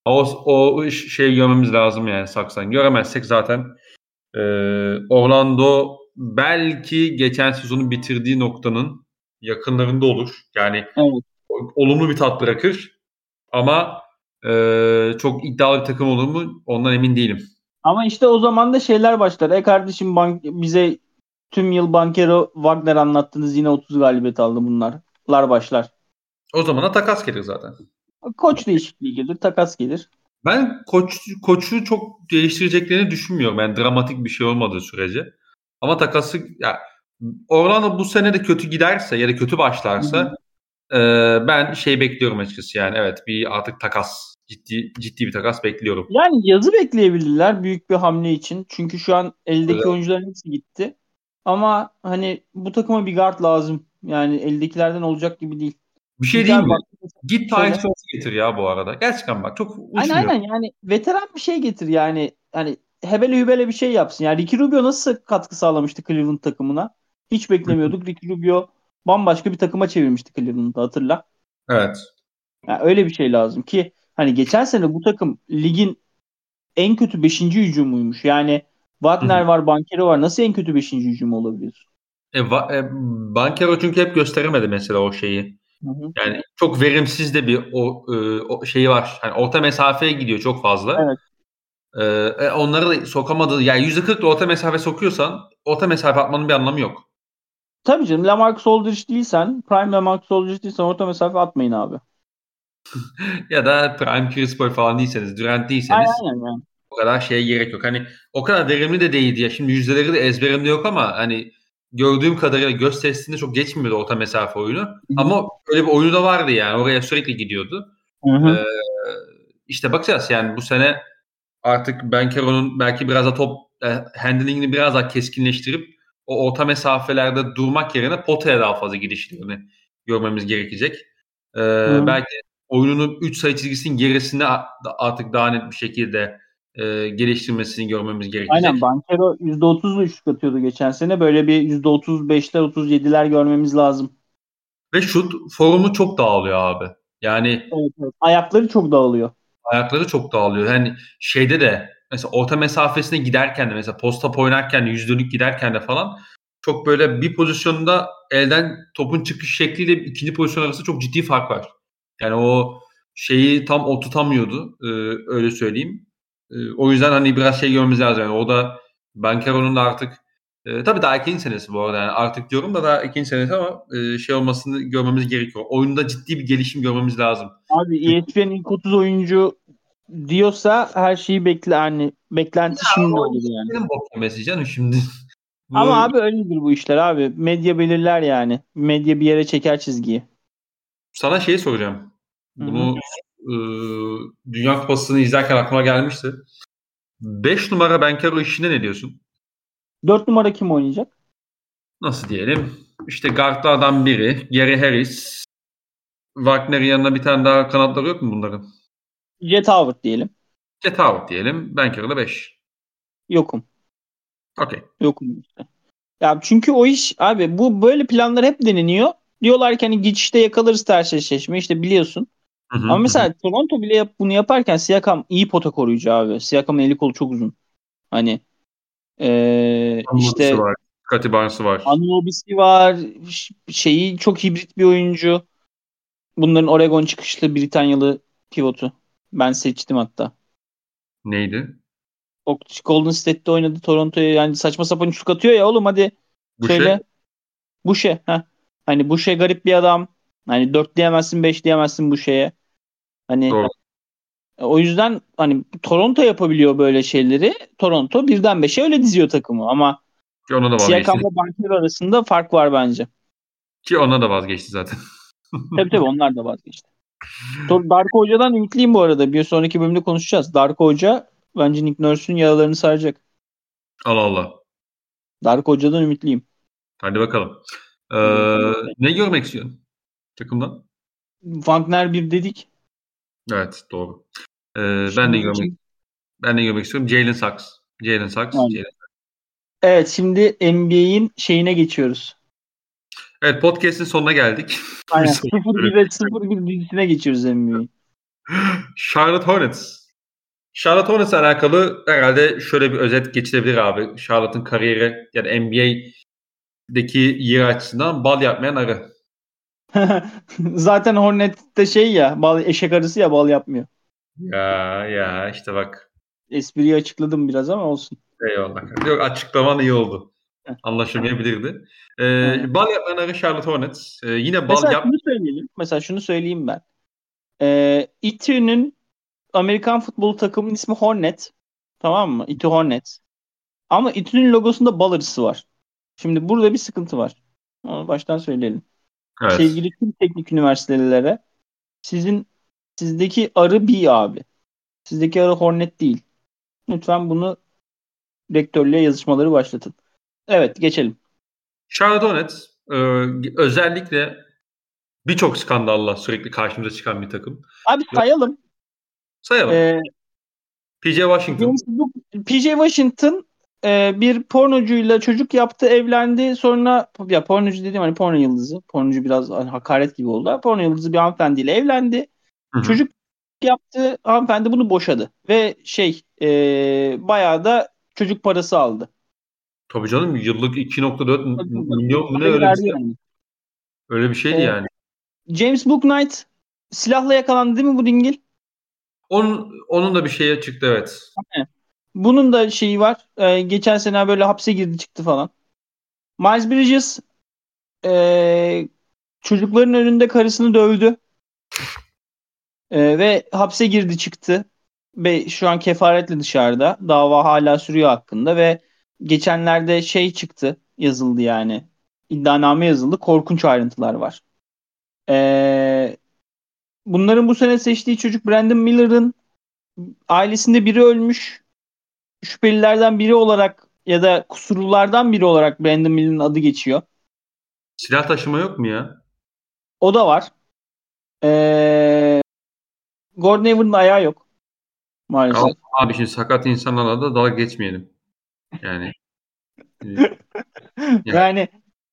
O, o şeyi görmemiz lazım yani Saks'tan. Göremezsek zaten e, Orlando belki geçen sezonu bitirdiği noktanın yakınlarında olur. Yani Evet. olumlu bir tat bırakır. Ama e, çok iddialı bir takım olur mu? Ondan emin değilim. Ama işte o zaman da şeyler başlar. E kardeşim bank, bize tüm yıl Banchero Wagner anlattınız, yine otuz galibiyet aldı bunlarlar başlar. O zaman da takas gelir zaten. Koç değişikliği gelir, takas gelir. Ben koç koçu çok değiştireceklerini düşünmüyorum. Yani dramatik bir şey olmadığı sürece. Ama takası ya Orlando bu sene de kötü giderse ya da kötü başlarsa e, ben şey bekliyorum açıkçası. Yani evet bir artık takas ciddi ciddi bir takas bekliyorum. Yani yazı bekleyebilirler büyük bir hamle için. Çünkü şu an eldeki Evet. oyuncuların hepsi gitti. Ama hani bu takıma bir guard lazım. Yani eldekilerden olacak gibi değil. Bir şey Çünkü diyeyim abi mi? bak, Git söyle. Tyus Jones'u getir ya bu arada. Gerçekten bak çok Aynen uçmuyor. aynen, yani veteran bir şey getir yani. Hani hebele hübele bir şey yapsın. Yani Ricky Rubio nasıl katkı sağlamıştı Cleveland takımına? Hiç beklemiyorduk. Ricky Rubio bambaşka bir takıma çevirmişti Cleveland'ı, hatırla. Evet. Yani öyle bir şey lazım ki hani geçen sene bu takım ligin en kötü beşinci hücumuymuş. Yani Hı hı. Wagner var, Banchero var. Nasıl en kötü beşinci hücum olabilir? E, va- e, Banchero çünkü hep gösteremedi mesela o şeyi. Hı hı. Yani çok verimsiz de bir o, e, o şeyi var. Yani orta mesafeye gidiyor çok fazla. Evet. E, e, onları da sokamadığı yani yüzde kırk da orta mesafe sokuyorsan orta mesafe atmanın bir anlamı yok. Tabii canım, LaMarcus Aldridge değilsen, prime LaMarcus Aldridge değilsen orta mesafe atmayın abi. Ya da prime Chris Paul falan değilseniz, Durant Aynen değilseniz aynen. Yani. o kadar şeye gerek yok. Hani o kadar verimli de değildi ya. Şimdi yüzdeleri de ezberimde yok ama hani gördüğüm kadarıyla göz testinde çok geçmiyordu orta mesafe oyunu. Hı hı. Ama öyle bir oyunu da vardı yani. Oraya sürekli gidiyordu. Hı hı. Ee, işte bakacağız yani bu sene artık Banchero'nun belki biraz da top e, handlingini biraz daha keskinleştirip o orta mesafelerde durmak yerine potaya daha fazla gidişlerini görmemiz gerekecek. Ee, Hı hı. belki oyununun üç sayı çizgisinin gerisinde artık daha net bir şekilde e, geliştirmesini görmemiz Aynen, gerekecek. Banchero yüzde otuzla üçlük atıyordu geçen sene. Böyle bir yüzde otuz beşler otuz yediler görmemiz lazım. Ve şut formu çok dağılıyor abi. Yani Evet, evet. Ayakları çok dağılıyor. ayakları çok dağılıyor. Yani şeyde de mesela orta mesafesine giderken de mesela post-up oynarken de yüzdelik giderken de falan çok böyle bir pozisyonda elden topun çıkış şekliyle ikinci pozisyon arasında çok ciddi fark var. Yani o şeyi tam oturtamıyordu. Ee, öyle söyleyeyim. Ee, o yüzden hani biraz şey görmemiz lazım. Yani o da Banchero'nun da artık e, tabii daha ikinci senesi bu arada. Yani artık diyorum da daha ikinci senesi ama e, şey olmasını görmemiz gerekiyor. Oyunda ciddi bir gelişim görmemiz lazım. Abi E S P N ilk otuz oyuncu diyorsa her şeyi bekle, hani beklenti şimdi O olur yani. senin bok yemesi canım şimdi. Ama Bu abi öyledir bu işler abi. Medya belirler yani. Medya bir yere çeker çizgiyi. sana şeyi soracağım. Hı hı. Bunu e, Dünya Kupası'nı izlerken aklıma gelmişti. beş numara Benkero işine ne diyorsun? Dört numara kim oynayacak? Nasıl diyelim? İşte guardlardan biri. Gary Harris. Wagner'in yanına bir tane daha kanatları yok mu bunların? Jet Howard diyelim. Jet Howard diyelim. Benkero'da beş. Yokum. Okey. Yokum işte. Ya çünkü o iş abi, bu böyle planlar hep deneniyor. Diyorlar ki hani geçişte yakalarız ters eşleşme, işte biliyorsun. Hı hı Ama hı. Hı. mesela Toronto bile yap, bunu yaparken Siakam iyi pota koruyucu abi. Siakam'ın eli kolu çok uzun. Hani ee, Anlatısı işte var. Scottie Barnes'ı var. Anunoby'si var. ş- Şeyi çok hibrit bir oyuncu. Bunların Oregon çıkışlı Britanyalı pivotu. Ben seçtim hatta. Neydi? O Golden State'te oynadı Toronto'ya, yani saçma sapan üçlük atıyor ya oğlum, hadi Bu şey. söyle. Boucher. Heh. Hani Boucher garip bir adam. Hani dört diyemezsin, beş diyemezsin Boucher'e. Hani Doğru. o yüzden hani Toronto yapabiliyor böyle şeyleri. Toronto birden beşe öyle diziyor takımı. Ama Ki ona da vazgeçti. Siakam'la Banchero arasında fark var bence. Ki ona da vazgeçti zaten. Tabii tabii, onlar da vazgeçti. Tor- Darko Hoca'dan ümitliyim bu arada. Bir sonraki bölümde konuşacağız. Darko Hoca bence Nick Nurse'ün yaralarını saracak. Allah Allah. Darko Hoca'dan ümitliyim. Hadi bakalım. Ee, Hadi bakalım. ne görmek istiyorsun takımdan? Wagner bir dedik. Evet, doğru. Ee, ben de Şimdi görmek kim? ben de görmek istiyorum. Jalen Sachs. Jalen Sachs. Yani. Jalen. Evet, şimdi N B A'in şeyine geçiyoruz. Evet, podcast'in sonuna geldik. Bir Aynen. sonraki sıfır bölüm. bire sıfır bir dizisine geçiyoruz N B A'in. Charlotte Hornets. Charlotte Hornets'le alakalı herhalde şöyle bir özet geçilebilir abi. Charlotte'ın kariyeri yani N B A'deki yeri açısından bal yapmayan arı. Zaten Hornet'te şey ya, bal, eşek arısı ya, bal yapmıyor. Ya ya işte bak. Espriyi açıkladım biraz ama olsun. Eyvallah. Yok, açıklaman iyi oldu. Heh. Anlaşılmayabilirdi. Aynen. Ee, bal yapmayan arı Charlotte Hornets. Ee, yine bal Mesela yap. şunu söyleyelim. Mesela şunu söyleyeyim ben. Ee, E T U'nun Amerikan futbol takımının ismi Hornet. Tamam mı? E T U Hornets. Ama E T U'nun logosunda bal arısı var. Şimdi burada bir sıkıntı var. Onu baştan söyleyelim. Evet. Sevgili tüm teknik üniversitelere, sizin sizdeki arı B abi. Sizdeki arı Hornet değil. Lütfen bunu rektörlüğe yazışmaları başlatın. Evet, geçelim. Charlotte Hornets e, özellikle birçok skandalla sürekli karşımıza çıkan bir takım. Abi sayalım. Sayalım. Ee, P J Washington. P J Washington e, bir pornocuyla çocuk yaptı, evlendi. Sonra ya pornocu dediğim hani porno yıldızı. Pornocu biraz hani hakaret gibi oldu. Porno yıldızı bir hanımefendiyle evlendi. Hı hı. Çocuk yaptı. Hanımefendi bunu boşadı. Ve şey e, bayağı da çocuk parası aldı. Tabii canım, yıllık iki nokta dört Tabii, tabii. milyon mu ne, Parayı öyle bir verdi şey. yani. Öyle bir şeydi E, yani. James Bouknight silahla yakalandı değil mi bu dingil? Onun, onun da bir şeye çıktı, evet. Evet. Bunun da şeyi var. E, geçen sene böyle hapse girdi çıktı falan. Miles Bridges e, çocukların önünde karısını dövdü. E, ve hapse girdi çıktı. Ve şu an kefaretle dışarıda. Dava hala sürüyor hakkında ve geçenlerde şey çıktı, yazıldı yani. İddianame yazıldı. Korkunç ayrıntılar var. E, bunların bu sene seçtiği çocuk Brandon Miller'ın ailesinde biri ölmüş. Şüphelilerden biri olarak ya da kusurlulardan biri olarak Brandon Miller'ın adı geçiyor. Silah taşıma yok mu ya? O da var. E, Gordon Hayward'ın ayağı yok Abi, maalesef. abi şimdi sakat insanlarla da dalga geçmeyelim. Yani, e, yani Yani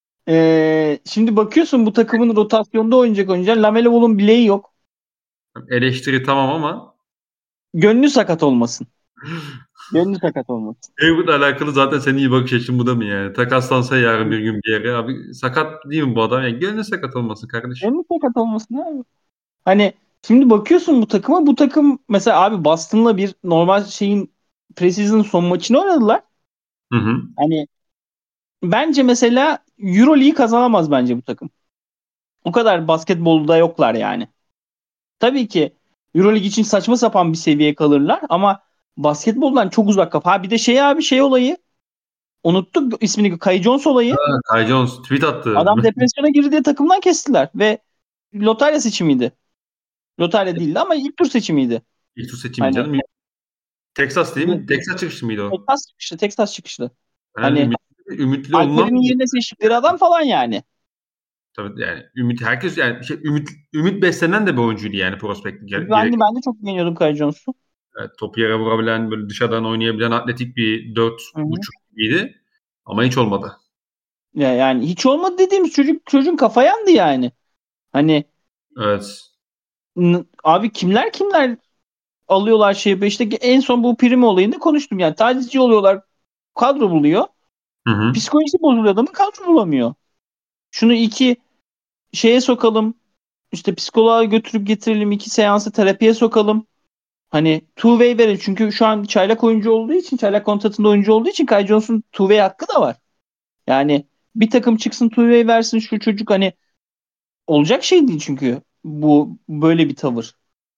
Ee, şimdi bakıyorsun bu takımın rotasyonda oynayacak oyuncular. Lamelo Ball'un bileği yok. eleştiri tamam ama Gönlü sakat olmasın. Gönlü sakat olmasın. Hayward'la alakalı zaten senin iyi bakış açın bu da mı yani? Takaslansa yarın bir gün bir yere, abi sakat değil mi bu adam? Yani gönlü sakat olmasın kardeşim. Gönlü sakat olmasın abi. Hani şimdi bakıyorsun bu takıma. Bu takım mesela abi Boston'la bir normal şeyin preseason son maçını oynadılar. Hı hı. Hani bence mesela Euroleague'i kazanamaz bence bu takım. O kadar basketbolda yoklar yani. Tabii ki Euroleague için saçma sapan bir seviyeye kalırlar ama basketboldan çok uzak kafa. Ha bir de şey abi şey olayı unuttuk ismini, Kai Jones olayı. Ha, Kai Jones tweet attı. Adam depresyona girdi diye takımdan kestiler ve lotarya seçimiydi. Lotarya değildi ama ilk tur seçimiydi. İlk tur seçimi Hani canım. Texas değil mi? Texas çıkışı mıydı o? Texas çıkışlı, Texas çıkışlı. Yani Hani ümitli, ümitli olunan, Alper'in yerine seçtikleri adam falan yani. tabii yani ümit herkes yani şey, ümit ümit beslenen de bir oyuncuydu yani, prospekti Ben gerek. de, ben de çok beğeniyordum Kai Jones'u. Evet, topu yere vurabilen, böyle dışarıdan oynayabilen atletik bir dört Hı hı. buçuk gibiydi. Ama hiç olmadı. Ya yani hiç olmadı dediğimiz çocuk çocuğun kafa yandı yani. Hani Evet. n- abi kimler kimler alıyorlar şey yapıyor. İşte en son bu prim olayında konuştum yani. Tacizci oluyorlar. Kadro buluyor. Hı hı. Psikolojisi bozuluyor adamın, kadro bulamıyor. Şunu iki şeye sokalım. İşte psikoloğa götürüp getirelim. İki seansı terapiye sokalım. Hani two way verelim. Çünkü şu an çaylak oyuncu olduğu için, çaylak kontratında oyuncu olduğu için Kai Jones'un two way hakkı da var. Yani bir takım çıksın two way versin şu çocuk, hani olacak şey değil çünkü bu böyle bir tavır.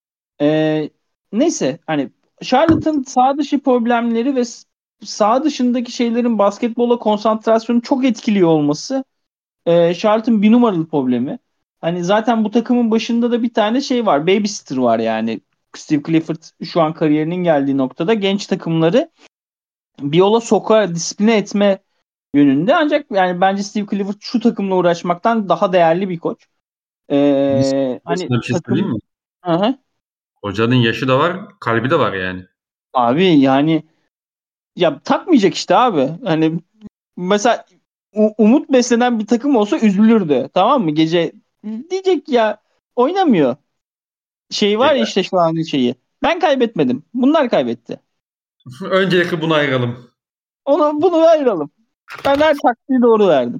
Ee, neyse hani Charlotte'ın sağ dışı problemleri ve s- sağ dışındaki şeylerin basketbola konsantrasyonu çok etkiliyor olması e, Charlotte'ın bir numaralı problemi. Hani zaten bu takımın başında da bir tane şey var. Babysitter var yani. Steve Clifford şu an kariyerinin geldiği noktada genç takımları bir yola sokarak disipline etme yönünde. Ancak yani bence Steve Clifford şu takımla uğraşmaktan daha değerli bir koç. Ee, hani Sana bir şey söyleyeyim takım. mi? Aha. Hocanın yaşı da var, kalbi de var yani. Abi yani ya takmayacak işte abi. Hani mesela u- umut beslenen bir takım olsa üzülürdü. Tamam mı? Gece diyecek ya oynamıyor. Şey var ya işte şu an şeyi. Ben kaybetmedim. Bunlar kaybetti. Öncelikle bunu ayıralım. Onu bunu ayıralım. Ben her taktiği doğru verdim.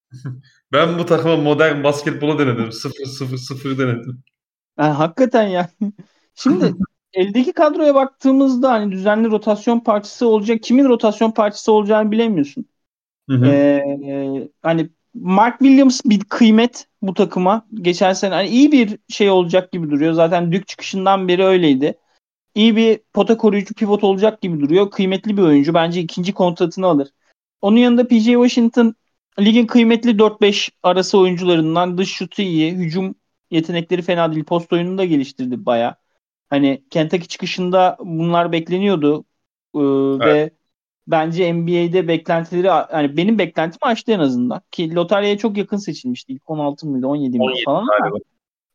Ben bu takıma modern basketbolu denedim. sıfır sıfır sıfır denedim. Yani hakikaten ya. Şimdi eldeki kadroya baktığımızda hani düzenli rotasyon partisi olacak. Kimin rotasyon partisi olacağını bilemiyorsun. Hı hı. Ee, hani Mark Williams bir kıymet bu takıma. Geçen sene hani iyi bir şey olacak gibi duruyor. Zaten Duke çıkışından beri öyleydi. İyi bir pota koruyucu pivot olacak gibi duruyor. Kıymetli bir oyuncu. Bence ikinci kontratını alır. Onun yanında P J Washington ligin kıymetli dört beş arası oyuncularından. Dış şutu iyi. Hücum yetenekleri fena değil. Post oyununu da geliştirdi baya. Hani Kentucky çıkışında bunlar bekleniyordu. Ee, Evet. ve bence N B A'de beklentileri yani benim beklentimi aştı en azından. Ki lotaryaya çok yakın seçilmişti. İlk on altı mıydı on yedi miydi on yedi falan ama galiba.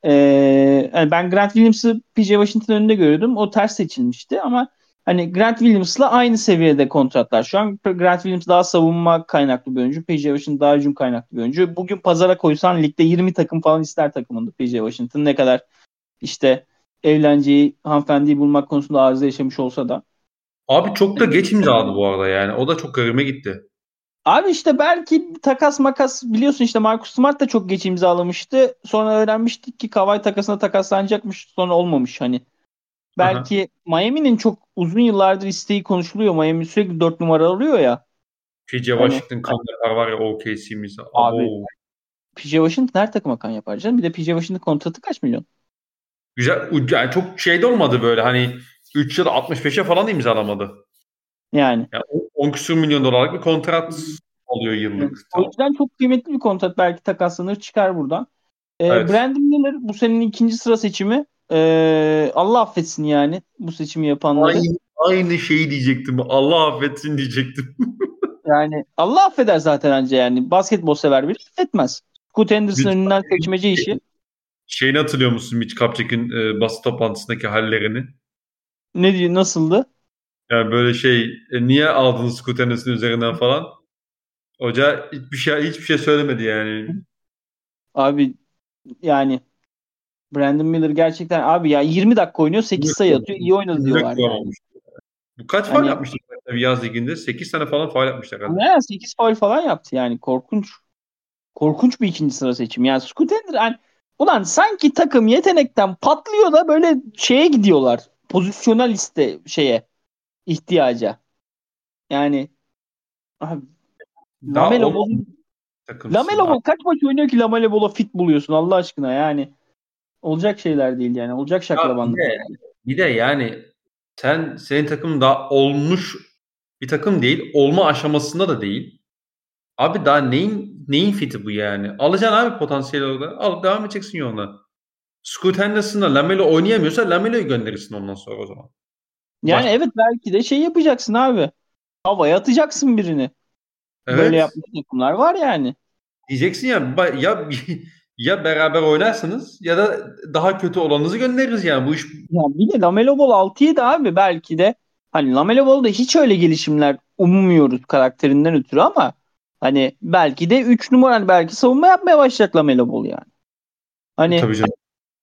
ee, yani ben Grant Williams'ı P J Washington önünde görüyordum. O ters seçilmişti ama hani Grant Williams'la aynı seviyede kontratlar. Şu an Grant Williams daha savunma kaynaklı bir oyuncu. P J Washington daha hücum kaynaklı bir oyuncu. Bugün pazara koysan ligde yirmi takım falan ister takımında P J Washington. Ne kadar işte evlenceyi, hanımefendiyi bulmak konusunda arıza yaşamış olsa da. Abi çok da geç imzaladı bu arada yani. O da çok garime gitti. Abi işte belki takas makas biliyorsun işte Marcus Smart da çok geç imzalamıştı. Sonra öğrenmiştik ki Kawhi takasına takaslanacakmış. Sonra olmamış hani. Aha. Belki Miami'nin çok uzun yıllardır isteği konuşuluyor. Miami sürekli dört numara alıyor ya. P J Hani Washington kan yapar var ya O K C'miz. abi Abo. P J Washington her takıma kan yapar canım. Bir de P J Washington kontratı kaç milyon? Güzel. Yani çok şeyde olmadı böyle hani üç yıl altmış beşe falan imzalamadı. Yani. Yani on küsur milyon dolarlık bir kontrat alıyor Evet. yıllık. O Tamam. yüzden çok kıymetli bir kontrat. Belki takaslanır çıkar buradan. Ee, Evet. Brandon Miller bu senenin ikinci sıra seçimi. Ee, Allah affetsin yani bu seçimi yapanları. Aynı, aynı şeyi diyecektim. Allah affetsin diyecektim. Yani Allah affeder zaten anca yani. Basketbol sever biri affetmez. Scoot Henderson Mitch önünden seçmece işi. Şeyini hatırlıyor musun Mitch Kupchak'in e, basın toplantısındaki hallerini? Ne diyor nasıldı? Yani böyle şey e, niye aldınız Scoot Henderson üzerinden falan? Hoca hiçbir şey hiçbir şey söylemedi yani. Abi yani Brandon Miller gerçekten abi ya yirmi dakika oynuyor sekiz sayı atıyor. İyi oynadı Cümle diyorlar yani. kuramamış. Bu kaç faul Hani yapmışlar tabii yaz liginde? sekiz tane falan faul yapmışlar herhalde. ne sekiz faul falan yaptı yani korkunç. Korkunç bir ikinci sıra seçimi. Yani Scoot Henderson yani, ulan sanki takım yetenekten patlıyor da böyle şeye gidiyorlar. Pozisyonel iste şeye ihtiyaca. Yani abi, Daha Lamelo Ball olmamış takımsın. Lamelo Ball kaç maç oynuyor ki Lamelo Ball'a fit buluyorsun Allah aşkına yani. Olacak şeyler değil yani. Olacak Ya bir şaklabanlıklar de, değil. bir de yani sen senin takım daha olmuş bir takım değil. Olma aşamasında da değil. Abi daha neyin neyin fiti bu yani? Alacaksın abi potansiyel olarak. Alıp devam edeceksin yoluna. Scoot Henderson'la Lamelo oynayamıyorsa Lamelo'yu gönderirsin ondan sonra o zaman. Yani Başka evet belki de şey yapacaksın abi. Havaya atacaksın birini. Böyle evet. yapmış takımlar var yani. Diyeceksin ya ba- ya ya beraber oynarsınız ya da daha kötü olanınızı göndeririz yani. Bu iş Ya bir de Lamelo Ball altı yedi abi belki de. Hani Lamelo Ball'da hiç öyle gelişimler ummuyoruz karakterinden ötürü ama hani belki de üç numara hani belki savunma yapmaya başlayacak Lamelo Ball yani. Hani tabii canım.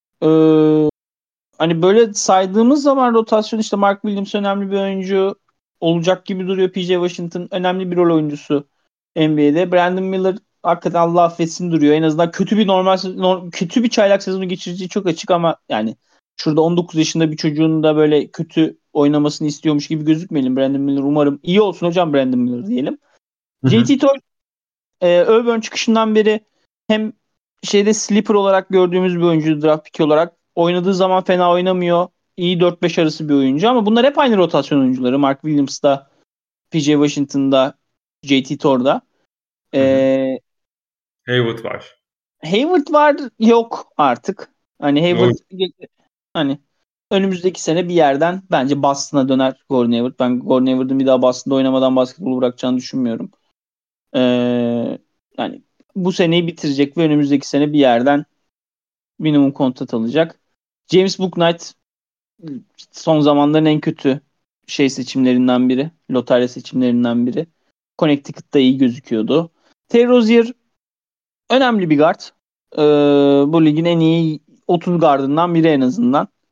eee, hani böyle saydığımız zaman rotasyon işte Mark Williams önemli bir oyuncu olacak gibi duruyor. P J Washington önemli bir rol oyuncusu N B A'de. Brandon Miller hakikaten Allah affetsin duruyor. En azından kötü bir normal no- kötü bir çaylak sezonu geçireceği çok açık ama yani şurada on dokuz yaşında bir çocuğun da böyle kötü oynamasını istiyormuş gibi gözükmeyelim. Brandon Miller umarım iyi olsun hocam Brandon Miller diyelim. Hı J hı. T Thor e, Auburn çıkışından beri hem şeyde sleeper olarak gördüğümüz bir oyuncu draft pick olarak oynadığı zaman fena oynamıyor. İyi dört beş arası bir oyuncu ama bunlar hep aynı rotasyon oyuncuları. Mark Williams'da, P J Washington'da, J T Thor'da. Hı hı. E, Hayward var. Hayward var yok artık. Hani O Hayward hani önümüzdeki sene bir yerden bence Boston'a döner Gordon Hayward. Ben Gordon Hayward'ın bir daha Boston'da oynamadan basketbolu bırakacağını düşünmüyorum. Ee, yani bu seneyi bitirecek ve önümüzdeki sene bir yerden minimum kontrat alacak. James Bouknight son zamanların en kötü şey seçimlerinden biri. Lotarya seçimlerinden biri. Connecticut'ta iyi gözüküyordu. Terry Rozier önemli bir guard. Ee, bu ligin en iyi otuz gardından biri en azından.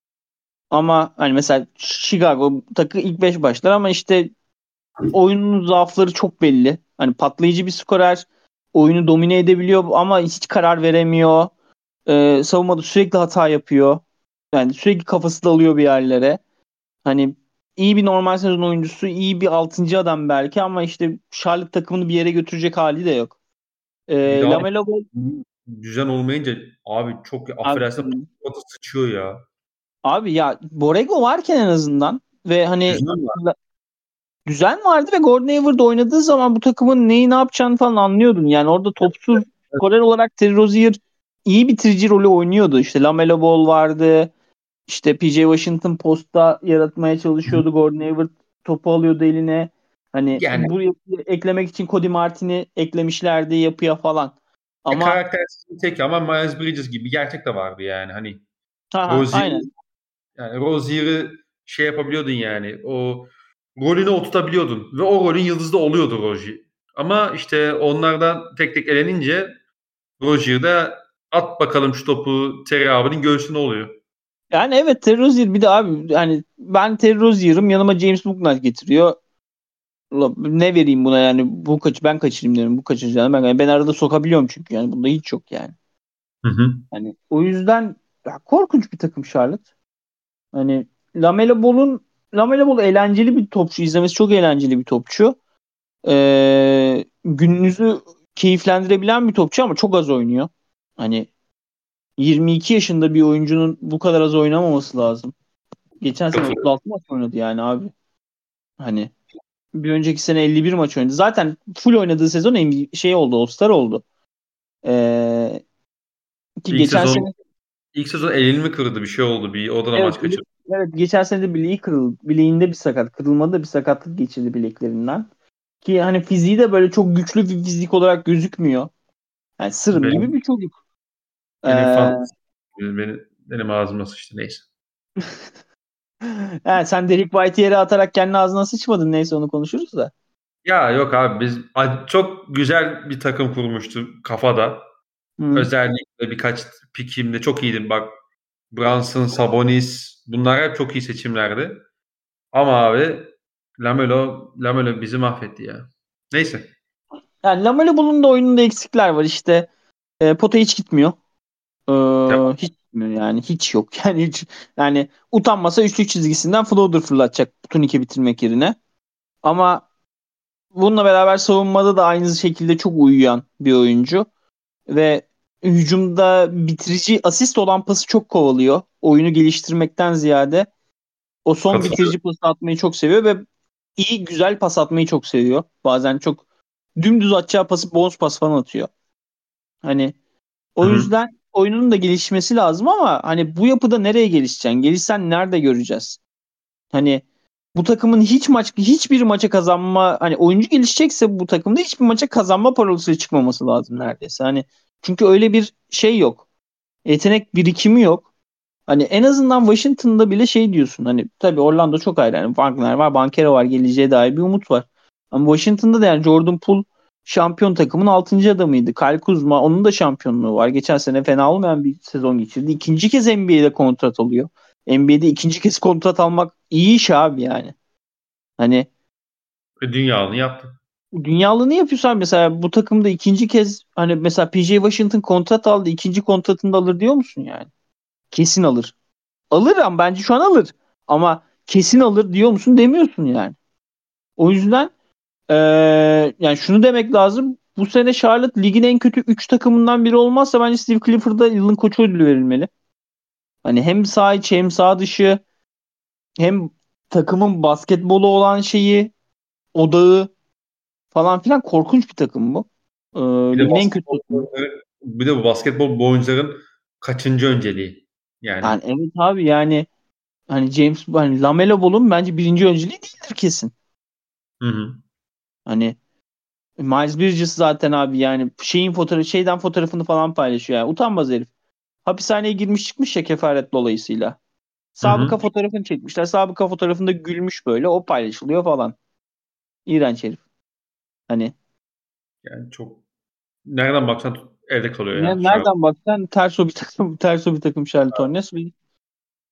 Ama hani mesela Chicago takı ilk beş başlar ama işte oyunun zaafları çok belli. Hani patlayıcı bir skorer, oyunu domine edebiliyor ama hiç karar veremiyor. Ee, savunmada sürekli hata yapıyor. Yani sürekli kafası dalıyor bir yerlere. Hani iyi bir normal sezon oyuncusu, iyi bir altıncı adam belki ama işte Charlotte takımını bir yere götürecek hali de yok. Bir Ee, daha Lamelo Ball düzen olmayınca abi çok abi, affedersin patı sıçıyor ya. abi ya Borrego varken en azından ve hani Düzen var. düzen vardı ve Gordon Hayward oynadığı zaman bu takımın neyi ne yapacağını falan anlıyordun. Yani orada topsuz skorer olarak Terry Rozier iyi bitirici rolü oynuyordu. İşte Lamelo Ball vardı. İşte P J Washington posta yaratmaya çalışıyordu. Gordon Hayward topu alıyordu eline. Hani Yani bu yapıyı eklemek için Cody Martin'i eklemişlerdi yapıya falan. e, Ama karaktersiz bir tek ama Miles Bridges gibi bir gerçek de vardı yani. Hani ha Rozier aynen. yani Rozier'i şey yapabiliyordun yani. O rolünü oturtabiliyordun ve o rolün yıldızı da oluyordu Rozier. Ama işte onlardan tek tek elenince Rozier de at bakalım şu topu Terry abinin göğsüne oluyor. Yani evet Terry Rozier bir de abi hani ben Terry Rozier'ım yanıma James Bouknight getiriyor. Ulan ne vereyim buna yani bu kaç ben kaçırayım diyorum bu kaçıracağını ben yani ben arada sokabiliyorum çünkü yani bunda hiç yok yani. Hı hı. Hani o yüzden ya, korkunç bir takım Charlotte. Hani Lamelo Ball'un Lamelo Ball eğlenceli bir topçu. İzlemesi çok eğlenceli bir topçu. Ee, gününüzü keyiflendirebilen bir topçu ama çok az oynuyor. Hani yirmi iki yaşında bir oyuncunun bu kadar az oynamaması lazım. Geçen sene otuz Katılıyorum. altı maç oynadı yani abi. Hani bir önceki sene elli bir maç oynadı. Zaten full oynadığı sezon M V P şey oldu, All-Star oldu. Ee, ki İlk geçen sezon sene ilk sezon elini mi kırdı bir şey oldu bir orada da evet, maç bile- kaçırdı. evet geçen sene de bileği kırıldı. Bileğinde bir sakat, kırılmadı da bir sakatlık geçirdi bileklerinden. Ki hani fiziği de böyle çok güçlü bir fizik olarak gözükmüyor. Yani sırım gibi Benim bir çocuk. benim Ee, fantezi benim, benim ağzıma sıçtı neyse. yani sen Derek White'i yere atarak kendi ağzına sıçmadın. Neyse onu konuşuruz da. Ya yok abi biz çok güzel bir takım kurmuştu kafada. Hı. Özellikle birkaç pikimde çok iyiydi. Bak Brunson, Sabonis bunlar hep çok iyi seçimlerdi. Ama abi Lamelo, Lamelo bizi mahvetti ya. Neyse. Yani Lamelo Ball'un da oyununda eksikler var işte. E, pota hiç gitmiyor. Ya, Ee, hiç gitmiyor yani. Hiç yok. Yani hiç, yani utanmasa üçlük çizgisinden floater fırlatacak turnike bitirmek yerine. Ama bununla beraber savunmada da aynı şekilde çok uyuyan bir oyuncu. Ve hücumda bitirici asist olan pası çok kovalıyor. Oyunu geliştirmekten ziyade o son katılıyorum. bitirici pası atmayı çok seviyor ve iyi güzel pas atmayı çok seviyor. Bazen çok dümdüz atacağı pası bounce pas falan atıyor. Hani Hı o hı. yüzden oyunun da gelişmesi lazım ama hani bu yapıda nereye gelişeceksin? Gelişsen nerede göreceğiz? Hani bu takımın hiç maç hiçbir maça kazanma hani oyuncu gelişecekse bu takımda hiçbir maça kazanma parolasıyla çıkmaması lazım neredeyse. Hani çünkü öyle bir şey yok. Yetenek birikimi yok. Hani en azından Washington'da bile şey diyorsun. Hani tabii Orlando çok ayrı. Yani Wagner var, Banchero var. Geleceğe dair bir umut var. Ama Washington'da da yani Jordan Poole şampiyon takımın altıncı adamıydı. Kyle Kuzma onun da şampiyonluğu var. Geçen sene fena olmayan bir sezon geçirdi. İkinci kez N B A'de kontrat alıyor. N B A'de ikinci kez kontrat almak iyi iş abi yani. Hani E, Dünyanı yaptı. dünyalığını yapıyorsan mesela bu takımda ikinci kez hani mesela P J Washington kontrat aldı. İkinci kontratını da alır diyor musun yani? Kesin alır. Alır ama bence şu an alır. Ama kesin alır diyor musun demiyorsun yani. O yüzden eee, yani şunu demek lazım. Bu sene Charlotte ligin en kötü üç takımından biri olmazsa bence Steve Clifford'a yılın koçu ödülü verilmeli. Hani hem sağ içi hem sağ dışı hem takımın basketbolu olan şeyi odağı falan filan korkunç bir takım bu. Eee, Bir de ligin en kötü basketbol takımı. bir de bu basketbol bu oyuncuların kaçıncı önceliği? Yani Yani evet abi yani hani James hani Lamelo Ball'un bence birinci önceliği değildir kesin. hı hı. Hani Miles Bridges zaten abi yani şeyin fotoğrafı şeyden fotoğrafını falan paylaşıyor yani utanmaz herif. Hapishaneye girmiş çıkmış ya kefaret dolayısıyla. Hı hı. Sabıka fotoğrafını çekmişler. Sabıka fotoğrafında gülmüş böyle o paylaşılıyor falan. İğrenç herif. Hani Yani çok nereden baksan evde kalıyor ya ne, şu an. nereden baksan ters o bir takım ters o bir takım Charlotte Hornets.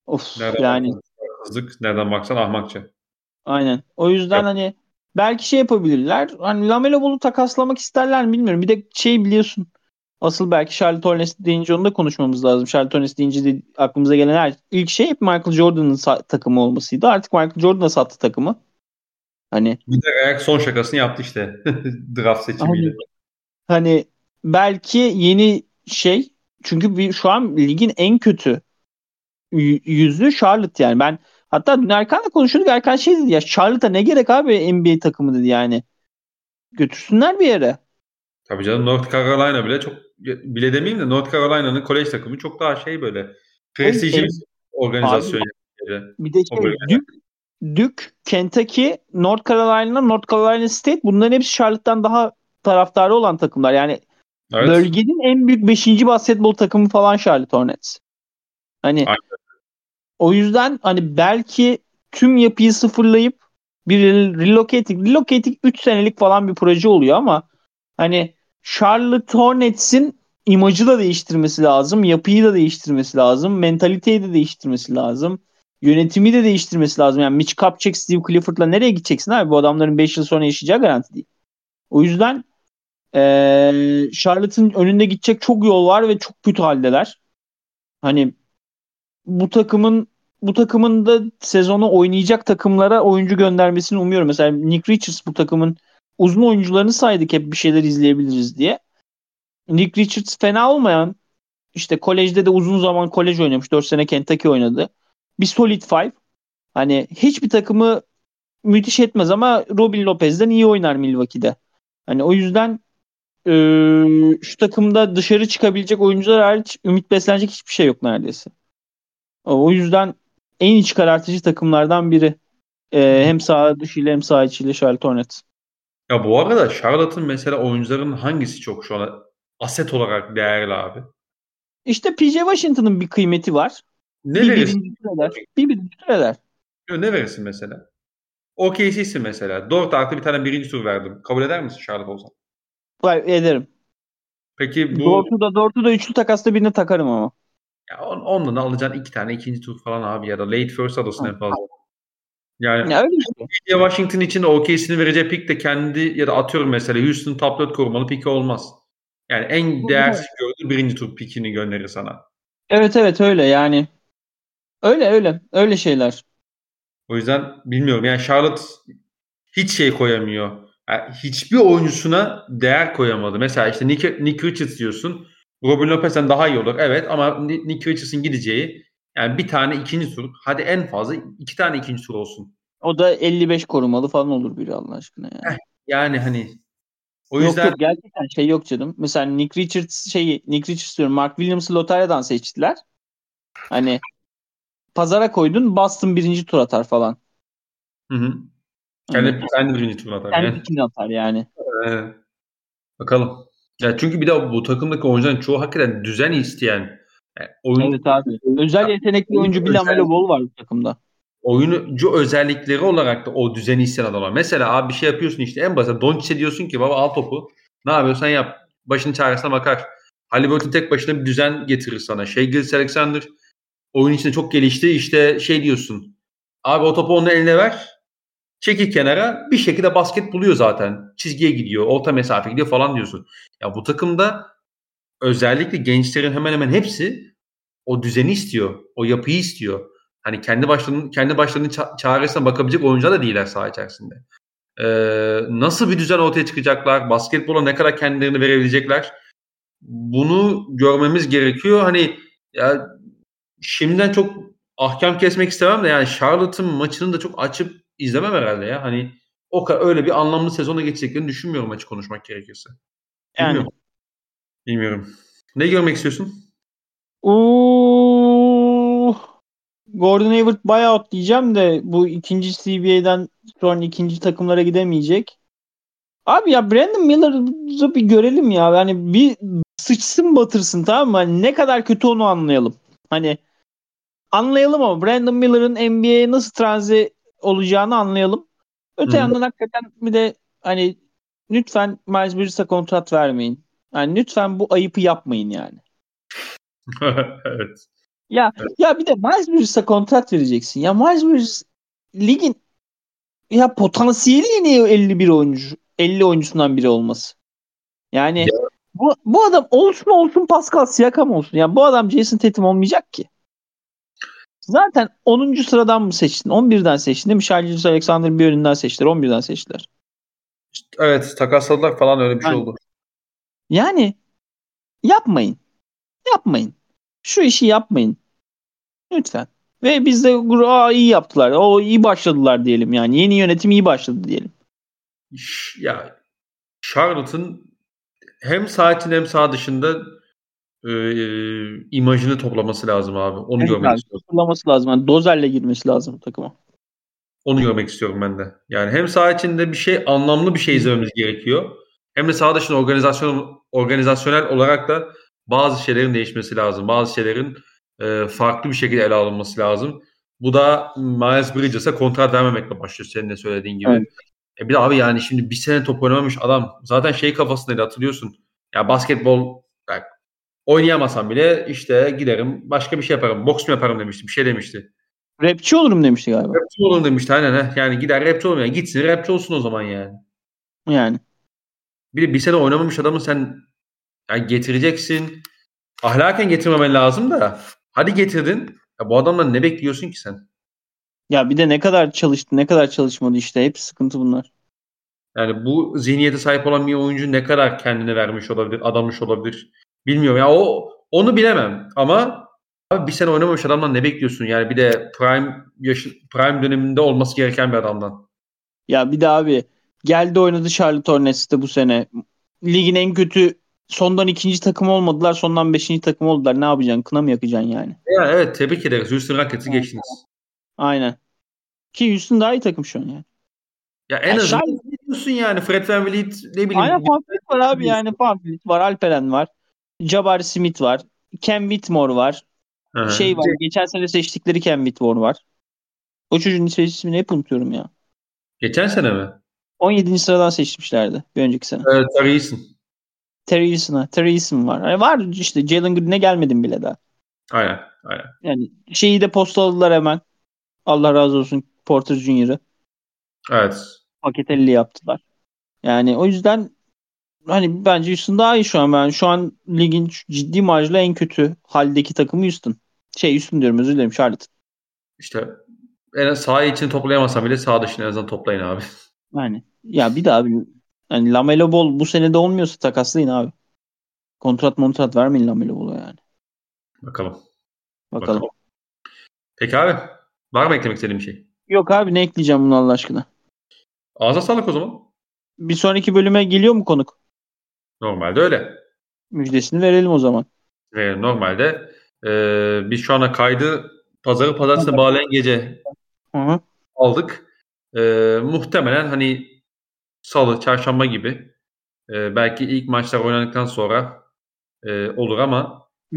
Of Nereden yani. baksan nereden baksan ahmakça. Aynen. O yüzden Yok. hani belki şey yapabilirler. Hani Lamelo Ball'u takaslamak isterler mi bilmiyorum. Bir de şey biliyorsun. Asıl belki Charlotte Hornets deyince onu da konuşmamız lazım. Charlotte Hornets deyince de aklımıza gelen her ilk şey hep Michael Jordan'ın sa- takımı olmasıydı. Artık Michael Jordan'a sattı takımı. Hani Bir de ayak son şakasını yaptı işte. Draft seçimiyle. hani, hani belki yeni şey çünkü bir, şu an ligin en kötü y- yüzü Charlotte yani. Ben hatta dün Erkan'la konuşuyorduk. Erkan şey dedi ya, Charlotte'a ne gerek abi, N B A takımı dedi yani. Götürsünler bir yere. Tabii canım, North Carolina bile çok, bile demeyeyim de North Carolina'nın kolej takımı çok daha şey böyle prestijli En, bir organizasyon. abi Yani. bir de O şey bölgede. Duke, Duke, Kentucky, North Carolina, North Carolina State, bunların hepsi Charlotte'tan daha taraftarı olan takımlar. Yani Evet. bölgenin en büyük beşinci basketbol takımı falan Charlotte Hornets. Hani Aynen. o yüzden hani belki tüm yapıyı sıfırlayıp bir relocating, relocating üç senelik falan bir proje oluyor ama hani Charlotte Hornets'in imajı da değiştirmesi lazım, yapıyı da değiştirmesi lazım, mentaliteyi de değiştirmesi lazım, yönetimi de değiştirmesi lazım. Yani Mitch Kupchak, Steve Clifford'la nereye gideceksin abi? Bu adamların beş yıl sonra yaşayacağı garanti değil. O yüzden ee, Charlotte'ın önünde gidecek çok yol var ve çok kötü haldeler. Hani bu takımın bu takımın da sezonu oynayacak takımlara oyuncu göndermesini umuyorum. Mesela Nick Richards bu takımın uzun oyuncularını saydık hep bir şeyler izleyebiliriz diye. Nick Richards fena olmayan, işte kolejde de uzun zaman kolej oynamış. dört sene Kentucky oynadı. Bir solid five. Hani hiçbir takımı müthiş etmez ama Robin Lopez'den iyi oynar Milwaukee'de. Hani o yüzden ee, şu takımda dışarı çıkabilecek oyuncular hariç ümit beslenecek hiçbir şey yok neredeyse. O yüzden en iç karartıcı takımlardan biri. Ee, hem saha dışıyla hem saha içiyle Charlotte Hornets. Ya bu arada Charlotte'ın mesela oyuncuların hangisi çok şu an aset olarak değerli abi? İşte P J Washington'ın bir kıymeti var. Ne Bir verirsin? birinci tur eder. Bir birinci tur eder. Ne verirsin mesela? O K C'sin mesela. dört artı bir tane birinci tur verdim. Kabul eder misin Charlotte olsan? Vay, ederim. Peki bu Dort'u Dort'u da üçlü takasta birine takarım ama. ya on, ondan alacaksın iki tane ikinci tur falan abi, ya da late first alırsın Ha. en fazla. Yani Ya öyle işte. Washington için O K C'nin vereceği pick de kendi, ya da atıyorum mesela Houston top dört korumalı pick olmaz. Yani en değersiz gördüğü birinci tur pickini gönderir sana. Evet evet öyle yani. Öyle öyle. Öyle şeyler. O yüzden bilmiyorum. Yani Charlotte hiç şey koyamıyor. Yani hiçbir oyuncusuna değer koyamadı. Mesela işte Nick, Nick Richards diyorsun. Robin Lopez'den daha iyi olur. Evet, ama Nick Richards'ın gideceği yani bir tane ikinci tur. Hadi en fazla iki tane ikinci tur olsun. O da elli beş korumalı falan olur biri Allah aşkına yani. Heh, yani hani o Yok yüzden yok gerçekten şey yok canım. Mesela Nick Richards şeyi Nick Richards diyorum, Mark Williams'ı lotaryadan seçtiler. Hani pazara koydun, Boston birinci tur atar falan. hı hı. Hani Kendi, kendi birinci tur atar kendi yani. pikini atar yani. Evet. Bakalım. Ya çünkü bir de bu takımdaki oyuncuların çoğu hakikaten düzen isteyen, yani Evet oyun abi. Özel yetenekli oyun oyuncu bir özel Lamelo Ball var bu takımda. oyuncu özellikleri olarak da o düzeni isteyen adamlar. Mesela abi bir şey yapıyorsun, işte en basit Doncic'e diyorsun ki baba al topu. Ne yapıyorsan yap. Başının çaresine bakar. Haliburton tek başına bir düzen getirir sana. Shai Gilgeous-Alexander oyun içinde çok gelişti. İşte şey diyorsun. Abi o topu onun eline ver. Çekil kenara. Bir şekilde basket buluyor zaten. Çizgiye gidiyor. Orta mesafe gidiyor falan diyorsun. Ya bu takımda özellikle gençlerin hemen hemen hepsi o düzeni istiyor. O yapıyı istiyor. Hani kendi başlarının kendi başlarının ça- çaresine bakabilecek oyuncular da değiller saha içerisinde. Ee, nasıl bir düzen ortaya çıkacaklar? Basketbola ne kadar kendilerini verebilecekler? Bunu görmemiz gerekiyor. Hani ya şimdiden çok ahkam kesmek istemem de, yani Charlotte'ın maçını da çok açıp izlemem herhalde ya. Hani o kadar öyle bir anlamlı sezona geçeceklerini düşünmüyorum, açık konuşmak gerekirse. Yani. Bilmiyorum. Bilmiyorum. Ne görmek istiyorsun? Uuu, Gordon Hayward buyout diyeceğim de bu ikinci C B A'den sonra ikinci takımlara gidemeyecek. Abi ya Brandon Miller'ı bir görelim ya. Yani bir sıçsın batırsın, tamam mı? Hani ne kadar kötü onu anlayalım. Hani anlayalım ama Brandon Miller'ın N B A'ye nasıl transe olacağını anlayalım. Hı Öte hı. yandan hakikaten bir de hani lütfen Miles Bridges'e kontrat vermeyin. Yani lütfen bu ayıpı yapmayın yani. Evet. Ya evet. ya bir de Miles Bridges'a kontrat vereceksin. Ya Miles Bridges ligin ya potansiyeli yeni elli bir oyuncu, elli oyuncusundan biri olması. Yani ya. bu bu adam olsun olsun Pascal Siakam olsun. Yani bu adam Jason Tatum olmayacak ki. Zaten onuncu sıradan mı seçtin? on birden seçtin değil mi? Shai Alexander bir önünden seçtiler. on birden seçtiler. Evet, takasladılar falan, öyle bir şey oldu. Yani yapmayın. Yapmayın. Şu işi yapmayın. Lütfen. Ve biz de Aa, iyi yaptılar. O iyi başladılar diyelim yani. Yeni yönetim iyi başladı diyelim. Ya Charlotte'ın hem sağ için hem sağ dışında e, imajını toplaması lazım abi. Onu evet, görmek abi, istiyorum. Toplaması lazım. Yani dozerle girmesi lazım takıma. Onu görmek istiyorum ben de. Yani hem sağ içinde bir şey, anlamlı bir şey izlememiz gerekiyor. Hem de sağ dışında organizasyon organizasyonel olarak da bazı şeylerin değişmesi lazım. Bazı şeylerin e, farklı bir şekilde ele alınması lazım. Bu da Miles Bridges'a kontrat vermemekle başlıyor, senin de söylediğin gibi. Evet. E bir de abi yani şimdi bir sene top oynamamış adam zaten şey kafasındaydı, hatırlıyorsun. Ya basketbol yani oynayamasam bile işte giderim başka bir şey yaparım. Boks mu yaparım demişti. Bir şey demişti. Rapçi olurum demişti galiba. Rapçi olurum demişti aynen. He. Yani gider rapçi olmuyor. Yani gitsin rapçi olsun o zaman yani. Yani. Bir de bir sene oynamamış adamı sen yani getireceksin. Ahlaken getirmemen lazım da. Hadi getirdin. Ya bu adamdan ne bekliyorsun ki sen? Ya bir de ne kadar çalıştı, ne kadar çalışmadı işte. Hep sıkıntı bunlar. Yani bu zihniyete sahip olan bir oyuncu ne kadar kendine vermiş olabilir, adamış olabilir bilmiyorum. Ya o onu bilemem ama abi bir sene oynamamış adamdan ne bekliyorsun? Yani bir de prime yaşı, prime döneminde olması gereken bir adamdan. Ya bir de abi geldi oynadı Charlotte Hornets'te bu sene. Ligin en kötü sondan ikinci takım olmadılar, sondan beşinci takım oldular. Ne yapacaksın? Kına mı yakacaksın yani? Ya evet, tebrik ederiz. Houston Rockets'ı geçtiniz. Aynen. Ki Houston daha iyi takım şu an yani. Ya en ya azından Charlotte... diyorsun yani Fred VanVleet ne bileyim. Aynen VanVleet var abi yani. VanVleet var, Alperen var. Jabari Smith var. Cam Whitmore var. Hı-hı. Şey var. Geçen sene seçtikleri Cam Whitmore var. O çocuğun ismini hep unutuyorum ya. Geçen sene mi? on yedinci sıradan seçmişlerdi bir önceki sene. Evet, Terry Eason. Terry Eason'a. Terry Eason var. Yani var işte, Jalen Green'e gelmedim bile daha. Aynen, aynen. Yani şeyi de postaladılar hemen. Allah razı olsun Porter Junior'ı. Evet. Paket elli yaptılar. Yani o yüzden hani bence Houston daha iyi şu an. Ben şu an ligin ciddi marjla en kötü haldeki takımı Houston. Şey Houston diyorum, özür dilerim, Charlotte. İşte en saha için toplayamasam bile saha dışına en azından toplayın abi. Yani ya bir de abi yani LaMelo Ball bu sene de olmuyorsa takaslayın abi. Kontrat montrat vermeyin LaMelo Ball'a yani. Bakalım. Bakalım. Bakalım. Peki abi. Var mı eklemek istediğin bir şey? Yok abi, ne ekleyeceğim bunu Allah aşkına. Ağza sağlık o zaman. Bir sonraki bölüme geliyor mu konuk? Normalde öyle. Müjdesini verelim o zaman. Ve normalde e, biz şu ana kaydı pazarı pazartesine bağlayan gece Hı-hı. aldık. E, muhtemelen hani salı, çarşamba gibi e, belki ilk maçlar oynandıktan sonra e, olur ama e,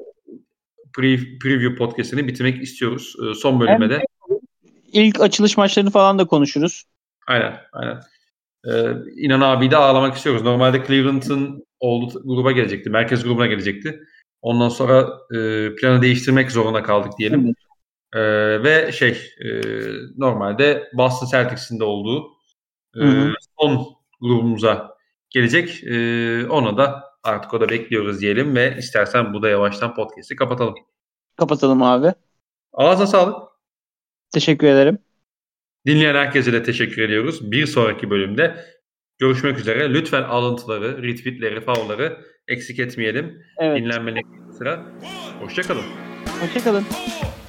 pre- preview podcast'ini bitirmek istiyoruz. E, son bölüme de. İlk açılış maçlarını falan da konuşuruz. Aynen, aynen. Ee, İnan abiyi de ağlamak istiyoruz. Normalde Cleveland'ın olduğu gruba gelecekti. Merkez grubuna gelecekti. Ondan sonra e, planı değiştirmek zorunda kaldık diyelim. E, ve şey e, normalde Boston Celtics'in de olduğu e, son grubumuza gelecek. E, ona da artık o da bekliyoruz diyelim ve istersen bu da yavaştan podcast'i kapatalım. Kapatalım abi. Ağzına sağlık. Teşekkür ederim. Dinleyen herkese de teşekkür ediyoruz. Bir sonraki bölümde görüşmek üzere. Lütfen alıntıları, retweetleri, faulları eksik etmeyelim. Evet. Dinlenmenin sıra. Hoşça kalın. Hoşça kalın.